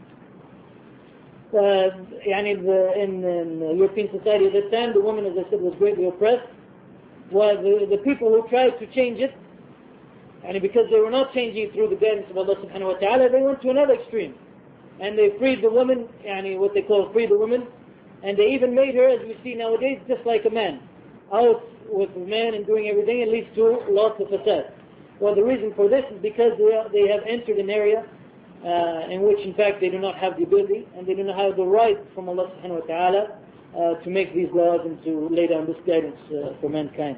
In European society at that time, the woman, as I said, was greatly oppressed. Well, the people who tried to change it, and because they were not changing it through the guidance of Allah subhanahu wa ta'ala, they went to another extreme. And they freed the woman, what they call free the woman, and they even made her, as we see nowadays, just like a man. Out with a man and doing everything, it leads to lots of fasad. Well, the reason for this is because they have entered an area in which in fact they do not have the ability and they do not have the right from Allah subhanahu wa ta'ala to make these laws and to lay down this guidance for mankind.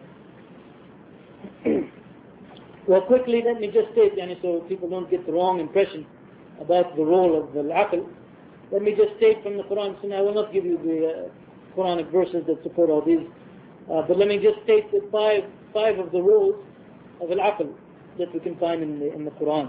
Well, quickly let me just state, so people don't get the wrong impression about the role of the aql. Let me just state from the Quran, and I will not give you the Quranic verses that support all these, but let me just state the five of the rules of al-aql that we can find in the Quran.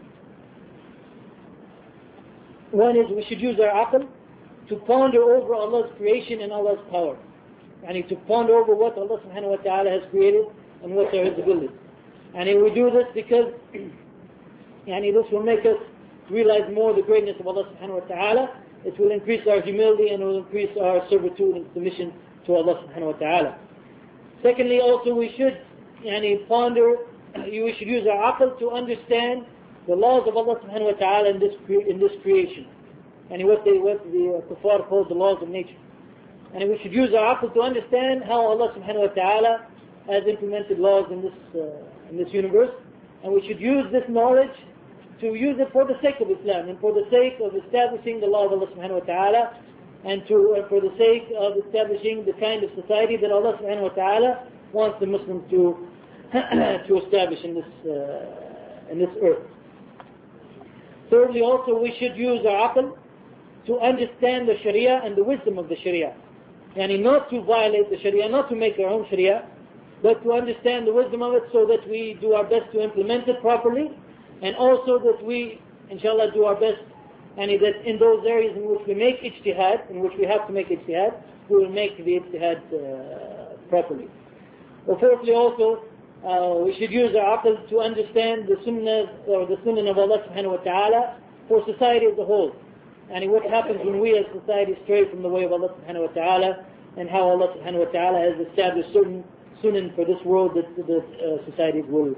One is we should use our aql to ponder over Allah's creation and Allah's power. To ponder over what Allah subhanahu wa ta'ala has created and what are His abilities. And we do this because this will make us realize more the greatness of Allah subhanahu wa ta'ala. It will increase our humility and it will increase our servitude and submission to Allah subhanahu wa ta'ala. Secondly, also we should ponder, we should use our aql to understand the laws of Allah subhanahu wa ta'ala in this creation. What the kuffar call the laws of nature. And we should use our aql to understand how Allah subhanahu wa ta'ala has implemented laws in this universe. And we should use this knowledge to use it for the sake of Islam and for the sake of establishing the law of Allah subhanahu wa ta'ala and for the sake of establishing the kind of society that Allah subhanahu wa ta'ala wants the Muslims to establish in this earth. Thirdly, also we should use our aql to understand the Sharia and the wisdom of the Sharia. Not to violate the Sharia, not to make our own Sharia, but to understand the wisdom of it so that we do our best to implement it properly, and also that we, inshallah, do our best, and that in those areas in which we make ijtihad, in which we have to make ijtihad, we will make the ijtihad properly. Well, fourthly also, we should use our aql to understand the sunnah of Allah subhanahu wa ta'ala for society as a whole. And what happens when we as society stray from the way of Allah subhanahu wa ta'ala, and how Allah subhanahu wa ta'ala has established certain sunnah for this world that societies will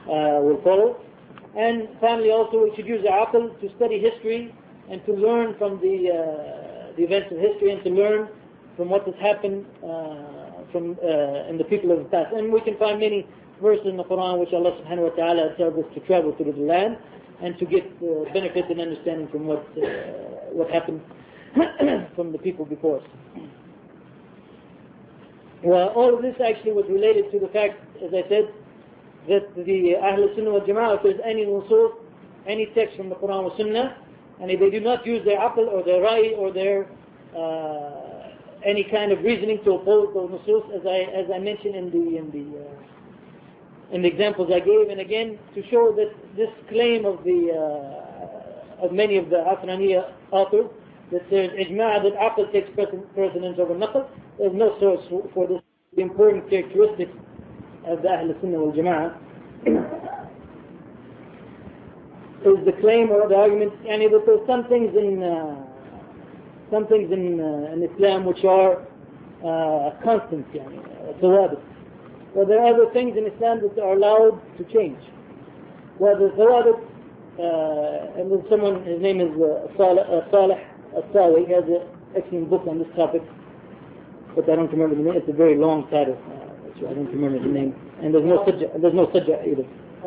will follow. And finally also we should use the aql to study history and to learn from the events of history and to learn from what has happened in the people of the past. And we can find many verses in the Quran which Allah subhanahu wa ta'ala has told us to travel through the land and to get benefit and understanding from what happened from the people before us. Well, all of this actually was related to the fact, as I said, that the Ahl Sunnah wal Jama'ah, if there's any nusus, any text from the Quran or Sunnah, and if they do not use their aql or their ra'i or their any kind of reasoning to oppose those nusus, as I mentioned in the examples I gave, and again to show that this claim of many of the Asraniya authors that there's ijma' that aql takes precedence over naql, there's no source for this. The important characteristics of the Ahl Sunnah wal Jama'ah is the claim or the argument, and that there's some things in Islam which are constant, thawabit. Well, there are other things in Islam that are allowed to change. Well, the thawabit, and there's someone, his name is Salih Al-Sawi, he has an excellent book on this topic, but I don't remember the name. It's a very long title, so I don't remember the name. And there's no subject either.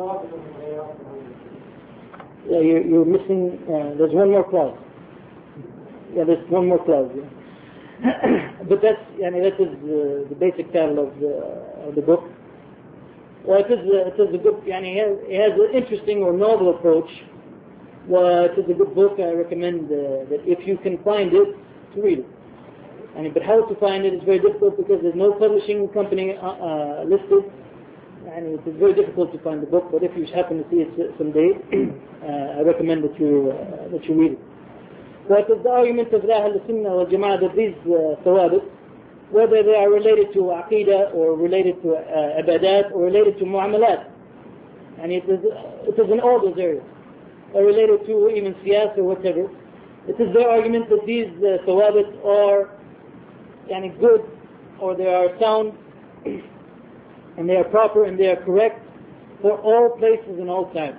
Yeah, you're missing. There's one more clause. Yeah, there's one more clause. Yeah. But that is the basic title of the book. Well, it is a good. It has an interesting or novel approach. Well, it is a good book. I recommend that if you can find it, to read it. But how to find it is very difficult because there's no publishing company listed, and it is very difficult to find the book. But if you happen to see it someday, I recommend that you read it. But the argument of Ahl Sunnah wal Jama'ah that these thawabit, whether they are related to aqidah or related to ibadat or related to mu'amalat, and it is in all those areas, or related to even siyasa or whatever, it is their argument that these thawabit are good, or they are sound, and they are proper and they are correct for all places and all time.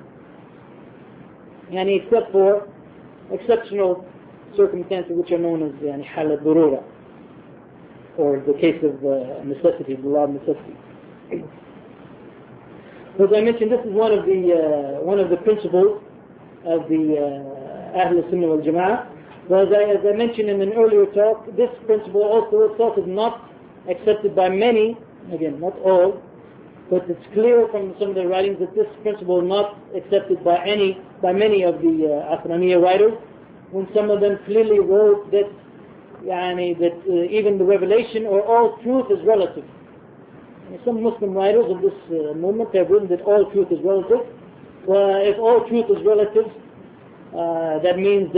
Except for exceptional circumstances which are known as hal al-durura, or the case of necessity, the law of necessity. As I mentioned, this is one of the principles of the Ahl Sunnah wal Jama'ah. But as I mentioned in an earlier talk, this principle also itself is not accepted by many, again not all, but it's clear from some of the writings that this principle is not accepted by many of the Asraniya writers, when some of them clearly wrote that even the revelation or all truth is relative. Some Muslim writers of this movement have written that all truth is relative. Well, if all truth is relative, that means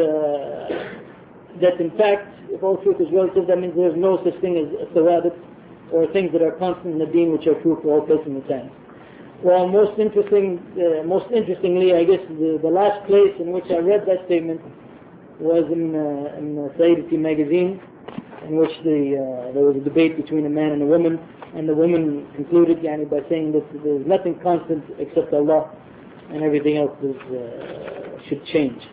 that in fact, if all truth is relative, that means there is no such thing as thawabit, or things that are constant in the deen which are true for all places and time. Well, most interestingly, I guess the last place in which I read that statement was in Sayyidati magazine, in which there was a debate between a man and a woman, and the woman concluded by saying that there's nothing constant except Allah, and everything else should change.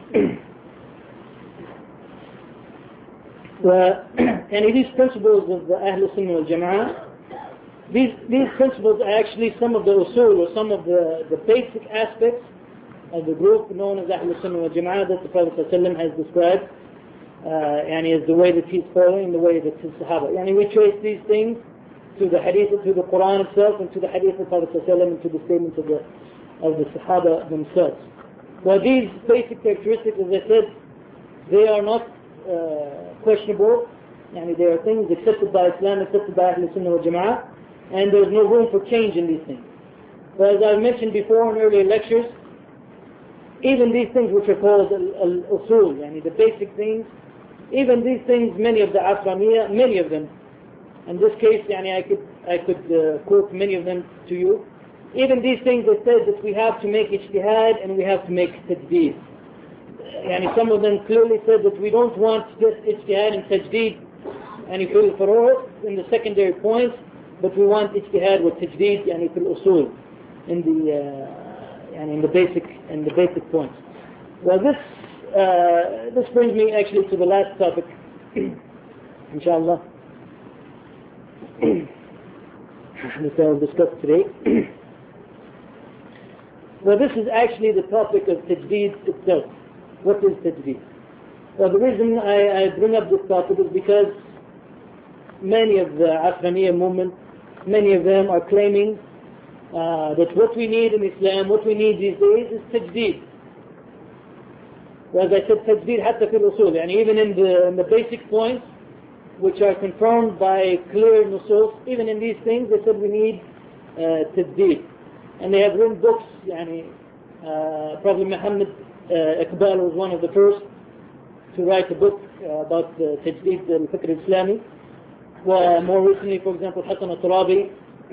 And these principles of the Ahl Sunnah wal Jama'ah, these principles are actually some of the usul, or some of the basic aspects of the group known as Ahl Sunnah wal Jama'ah that the Prophet ﷺ has described, as the way that he's following, the way that his Sahaba. We trace these things to the hadith, to the Quran itself, and to the hadith of the Prophet ﷺ, and to the statements of the Sahaba themselves. Well, these basic characteristics, as I said, they are not questionable. They are things accepted by Islam, accepted by Ahl Sunnah wal Jama'ah, and there is no room for change in these things. But as I mentioned before in earlier lectures, even these things which are called al-usul, the basic things, even these things, many of the Asraniya, many of them, in this case, I could quote many of them to you. Even these things, they said that we have to make ijtihad and we have to make tajdeed. Some of them clearly said that we don't want just ijtihad and tajdeed for in the secondary points, but we want ijtihad with tajdeed fil usul. in the basic points. Well, this brings me actually to the last topic, inshallah, that I'll discuss today. Well, this is actually the topic of tajdeed itself. What is tajdeed? Well, the reason I bring up this topic is because many of the Aqraniyya movement, many of them are claiming that what we need in Islam, what we need these days is tajdeed. Well, as I said, tajdeed hatta fil usul, and even in the basic points, which are confirmed by clear nusus, even in these things, they said we need tajdeed. And they have written books, Prophet Muhammad Iqbal was one of the first to write a book about tajdeed al-Fikr al-Islami. Well, more recently, for example, Hassan al-Turabi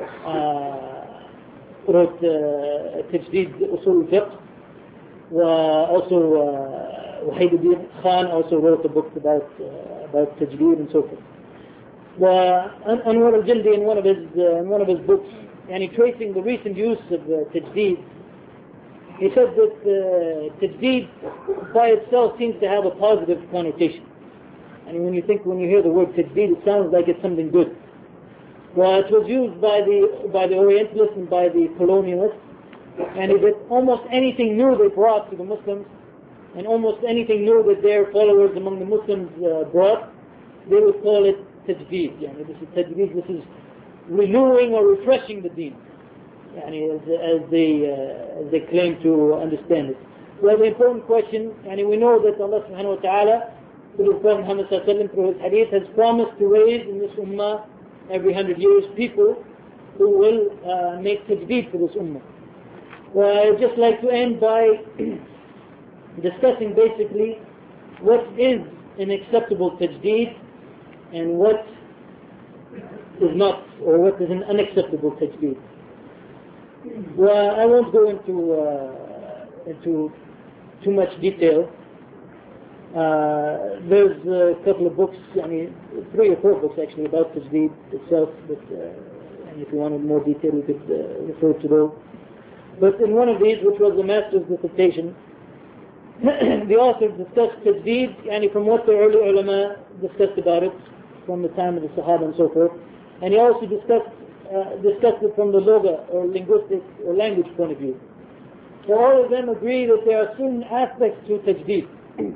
wrote tajdeed usul al-fiqh. Also Wahiduddin Khan also wrote a book about tajdeed and so forth. Anwar al-Jindi in one of his books, tracing the recent use of tajdeed, he said that tajdeed by itself seems to have a positive connotation. And when you hear the word tajdeed, it sounds like it's something good. Well, it was used by the Orientalists and by the colonialists, and that almost anything new they brought to the Muslims, and almost anything new that their followers among the Muslims brought, they would call it tajdeed. This is tajdeed. This is renewing or refreshing the deen, as they claim to understand it. Well, the important question, we know that Allah subhanahu wa ta'ala, through the Prophet Muhammad sallallahu alayhi wa sallam, through his hadith, has promised to raise in this ummah every 100 years people who will make tajdeed for this ummah. Well, I'd just like to end by discussing basically what is an acceptable tajdeed and what is not, or what is an unacceptable tajdeed. Well, I won't go into too much detail. There's a couple of books, 3 or 4 books actually about tajdeed itself, but if you wanted more detail you could refer to those. But in one of these, which was the master's dissertation, the author discussed tajdeed, from what the early ulama discussed about it, from the time of the Sahaba and so forth. And he also discussed it from the lugha, or linguistic, or language point of view. So all of them agree that there are certain aspects to tajdeed.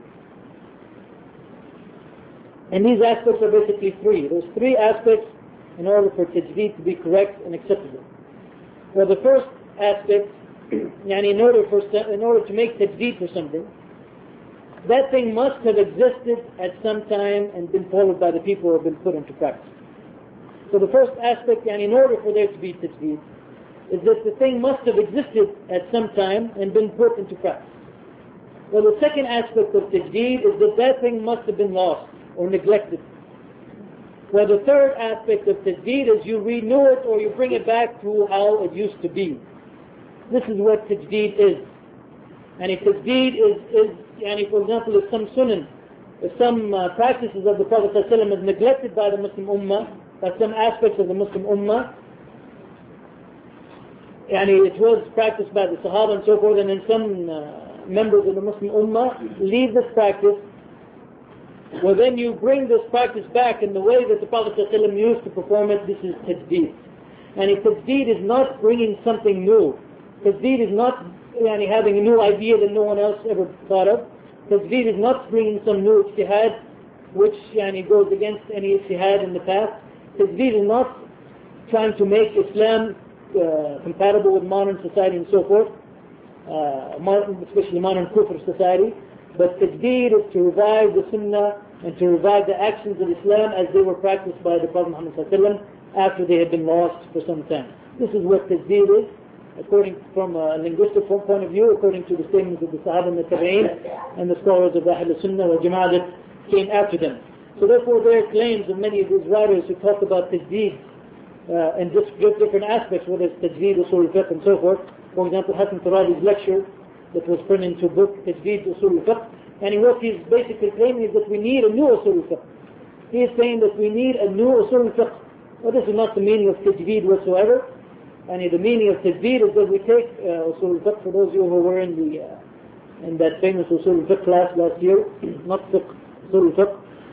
And these aspects are basically 3. There's 3 aspects in order for tajdeed to be correct and acceptable. Well, the first aspect, in order to make tajdeed for something, that thing must have existed at some time and been followed by the people who have been put into practice. So the first aspect, in order for there to be tajdeed, is that the thing must have existed at some time and been put into practice. Well, the second aspect of tajdeed is that thing must have been lost or neglected. Well, the third aspect of tajdeed is you renew it or you bring it back to how it used to be. This is what tajdeed is. And if tajdeed is for example, if some sunan, if some practices of the Prophet ﷺ is neglected by the Muslim Ummah, by some aspects of the Muslim Ummah, it was practiced by the Sahaba and so forth, and then some members of the Muslim Ummah leave this practice, well then you bring this practice back in the way that the Prophet ﷺ used to perform it. This is tajdeed. And if tajdeed is not bringing something new, tajdeed is not having a new idea that no one else ever thought of. Tajdeed is not bringing some new ijtihad which goes against any ijtihad in the past. Tajdeed is not trying to make Islam compatible with modern society and so forth, especially modern kufr society. But tajdeed is to revive the sunnah and to revive the actions of Islam as they were practiced by the Prophet Muhammad ﷺ after they had been lost for some time. This is what tajdeed is, from a linguistic point of view, according to the statements of the Sahaba and the Tabi'een and the scholars of Ahl Sunnah wal Jama'ah that came after them. So therefore there are claims of many of these writers who talk about tajdeed and just different aspects, whether it's tajdeed, usul al-fiqh and so forth. For example, Hassan Turabi's lecture that was put into a book, Tajdeed Usul al-Fiqh, and what he's basically claiming is that we need a new Usul al-Fiqh. He is saying that we need a new Usul al-Fiqh. Well, this is not the meaning of Tajdeed whatsoever. And the meaning of tajdeed is that we take usul al-fiqh, for those of you who were in that famous usul al-fiqh class last year, not fiqh, usul al-fiqh.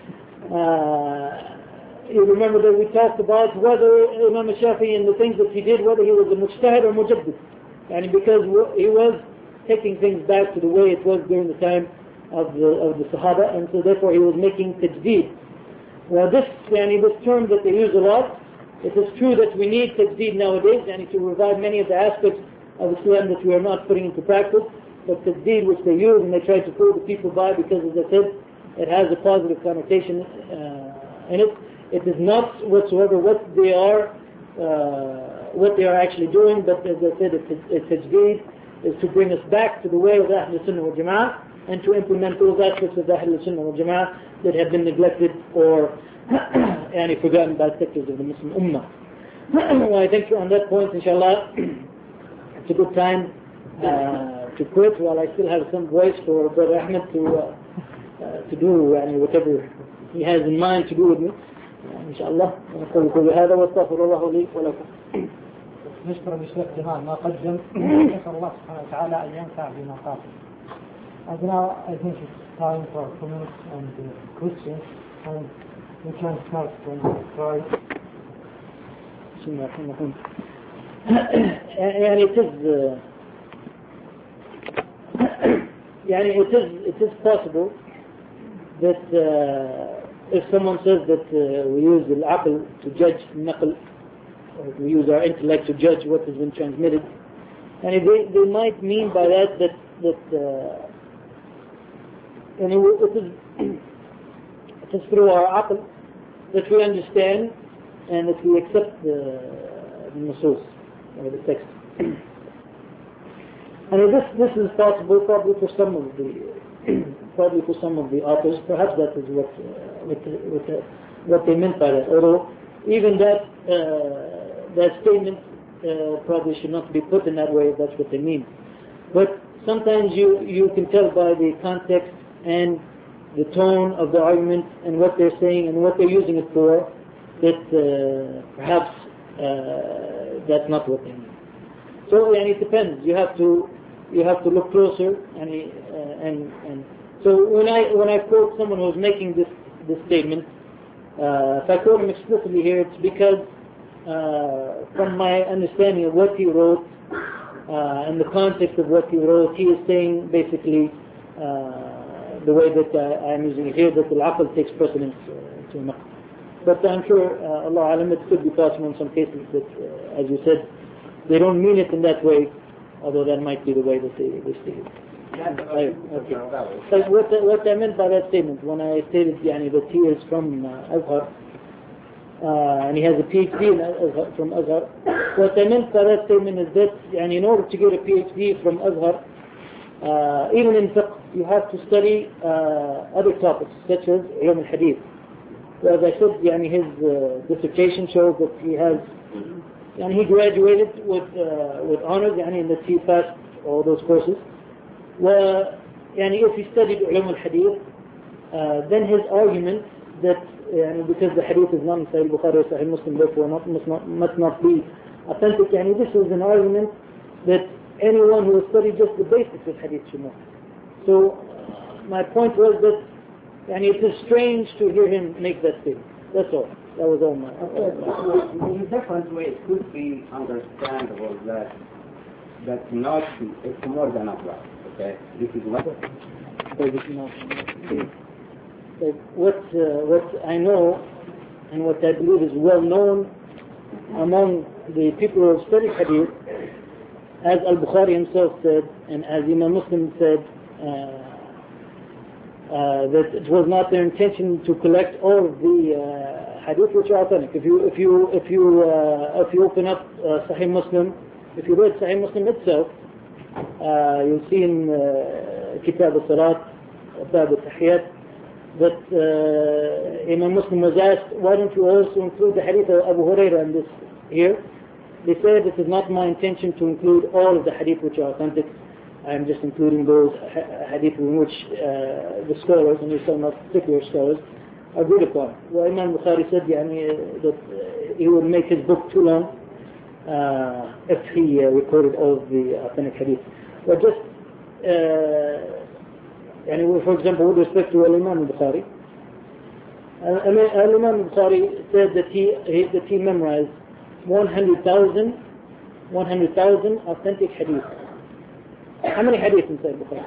You remember that we talked about whether Imam Shafi'i and the things that he did, whether he was a mujtahid or mujaddid. And because he was taking things back to the way it was during the time of the Sahaba, and so therefore he was making tajdeed. Well, this term that they use a lot, it is true that we need tajdeed nowadays, and to revive many of the aspects of Islam that we are not putting into practice. But tajdeed, which they use and they try to pull the people by, because as I said, it has a positive connotation in it. It is not whatsoever what they are actually doing, but as I said, tajdeed is to bring us back to the way of Ahl Sunnah wal Jama'ah, and to implement those aspects of Ahl Sunnah wal Jama'ah that have been neglected or forgotten by sectors of the Muslim Ummah. Well, I think on that point, inshallah, it's a good time to quit while I still have some voice for Brother Ahmed to do whatever he has in mind to do with me. inshallah. نقول كل هذا واستغفر الله لي ولكم. نشكر الشيخ جمال ما قدم. نسأل الله سبحانه وتعالى أن ينفع بما قال. And now I think it's time for comments and questions, and we can start from Troy. بسم الله الرحمن الرحيم. it is possible that if someone says that we use al-aql to judge naql, or we use our intellect to judge what has been transmitted, and they might mean by that it is through our aql that we understand and that we accept the nusus, or the text. And this is possible probably for some of the authors. Perhaps that is what they meant by that. Although even that statement probably should not be put in that way if that's what they mean. But sometimes you can tell by the context and the tone of the argument and what they're saying and what they're using it for, that perhaps that's not what they mean. So it depends. You have to look closer and so when I quote someone who's making this statement, if I quote him explicitly here, it's because from my understanding of what he wrote and the context of what he wrote, he is saying basically the way that I'm using it here, that al-aql takes precedence to naql. But I'm sure, Allah alam, it could be possible in some cases that, as you said, they don't mean it in that way, although that might be the way that they say it. Okay. So what I meant by that statement, when I stated that he is from Azhar, and he has a PhD from Azhar, what I meant by that statement is that in order to get a PhD from Azhar, even in fiqh, you have to study other topics, such as ilm al-hadith. So as I said, his dissertation shows that he graduated with honors, in that he passed all those courses. If he studied ilm al-hadith, then his argument that because the hadith is not in Sahih Bukhari or Sahih Muslim, therefore must not be authentic, this is an argument that anyone who has studied just the basics of hadith should know. So my point was that it is strange to hear him make that statement. That's all. That was all my. In a different way, it could be understandable that not it's more than a blood. Okay, this is what. What I know and what I believe is well known among the people who have studied hadith, as Al-Bukhari himself said, and as Imam Muslim said, that it was not their intention to collect all of the hadith which are authentic. If you open up Sahih Muslim, if you read Sahih Muslim itself, you'll see in Kitab al-Salat, Bab al-Tahiyat, that Imam Muslim was asked, why don't you also include the hadith of Abu Hurairah in this here? They said, it is not my intention to include all of the hadith which are authentic. I am just including those hadith in which the scholars, and these are not particular scholars, agreed upon. Well, Imam Bukhari said that he would make his book too long, if he recorded all of the authentic hadith. But just, for example, with respect to Imam al-Bukhari, Imam al-Bukhari said that he memorized 100,000 authentic hadith. How many hadith inside Bukhari?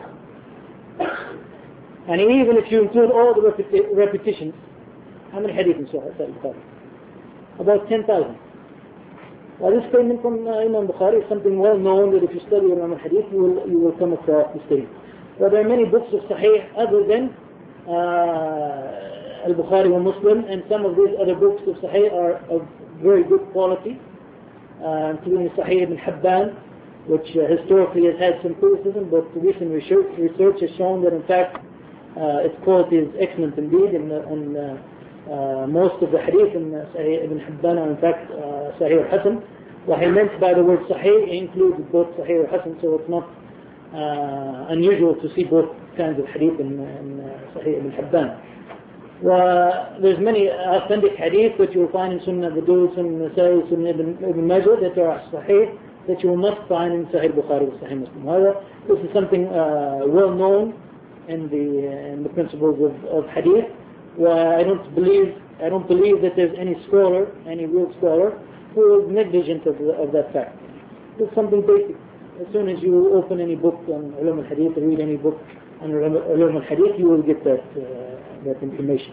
And even if you include all the repetitions, how many hadith inside Bukhari? About 10,000. Well, this statement from Imam Bukhari is something well known that if you study Imam al-Hadith, you will come across this statement. But there are many books of Sahih other than Al-Bukhari and Muslim, and some of these other books of Sahih are of very good quality, including Sahih ibn Hibban, which historically has had some criticism, but recent research has shown that in fact its quality is excellent indeed, and most of the hadith in Sahih ibn Hibban are in fact Sahih al-Hasan. What he meant by the word Sahih includes both Sahih al-Hasan, so it's not unusual to see both kinds of hadith in Sahih ibn Hibban. There's many authentic hadith that you will find in Sunnah Abu Dawud, Sunnah Nasa'i, Sunnah Ibn Majah that are Sahih, that you will not find in Sahih Bukhari or Sahih Muslim. However, this is something well known in the principles of hadith. Well, I don't believe that there's any real scholar, who is negligent of that fact. It's something basic. As soon as you open any book on Ulum al-Hadith or read any book on Ulum al-Hadith, you will get that information.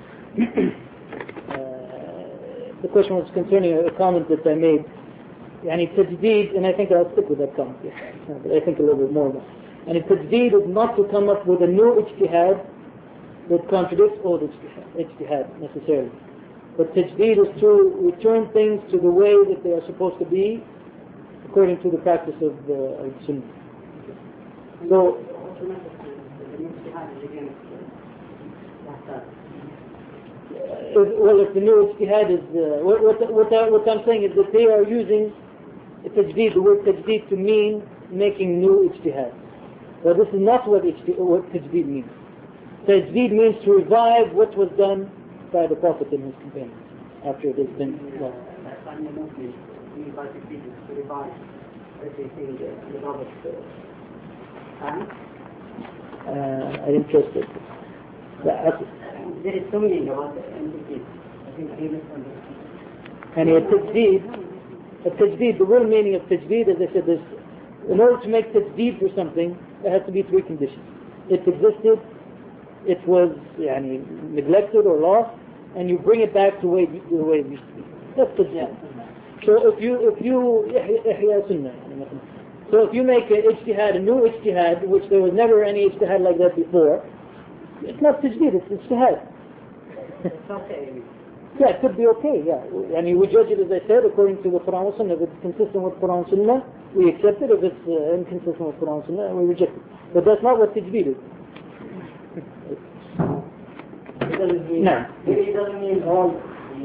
The question was concerning a comment that I made. Tajdeed, and I think I'll stick with that comment. But I think a little bit more about it. And Tajdeed is not to come up with a new ijtihad that contradicts old ijtihad necessarily. But Tajdeed is to return things to the way that they are supposed to be according to the practice of the Sunnah. So, if the new ijtihad is, what I'm saying is that they are using Tajdeed, the word Tajdeed, to mean making new ijtihad. Well, this is not what Tajdeed means. Tajdeed means to revive what was done by the Prophet and his companions after it has been lost. I didn't trust it. There is so many about Tajdeed. I think I misunderstood. And Tajdeed, the real meaning of Tajdeed, as I said, is in order to make Tajdeed for something, there has to be three conditions. It existed, it was neglected or lost, and you bring it back to the way it used to be. That's Tajdeed. So if you Ihya Sunnah, so if you make a new ijtihad, which there was never any ijtihad like that before, it's not Tajdeed, it's ijtihad. It's okay. Yeah, it could be okay, yeah. And we judge it, as I said, according to the Quran and Sunnah. If it's consistent with Quran and Sunnah, we accept it. If it's inconsistent with Quran and Sunnah, we reject it. But that's not what Tajdeed is. It doesn't mean, no. It doesn't mean all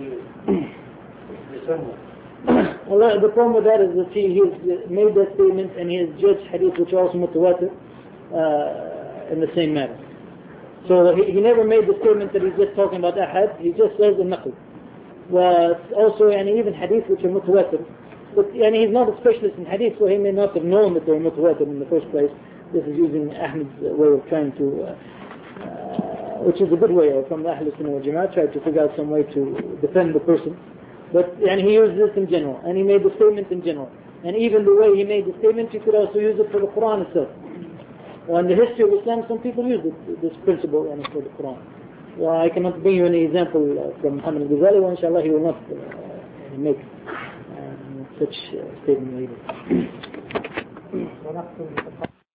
the Sunnah. Well, the problem with that is that he has made that statement and he has judged hadith which are also mutawatir in the same manner. So he never made the statement that he's just talking about ahad, he just says the naql. Well, also even hadith which are mutawatir. But he's not a specialist in hadith, so he may not have known that they're mutawatir in the first place. This is using Ahmed's way of trying to, which is a good way from the Ahlul Sunnah wal Jama'ah, try to figure out some way to defend the person. But he used this in general, and he made the statement in general. And even the way he made the statement, you could also use it for the Quran itself. Well, in the history of Islam, some people use this principle for the Quran. Well, I cannot bring you any example from Muhammad al-Ghazali, well, inshallah he will not make such statement either.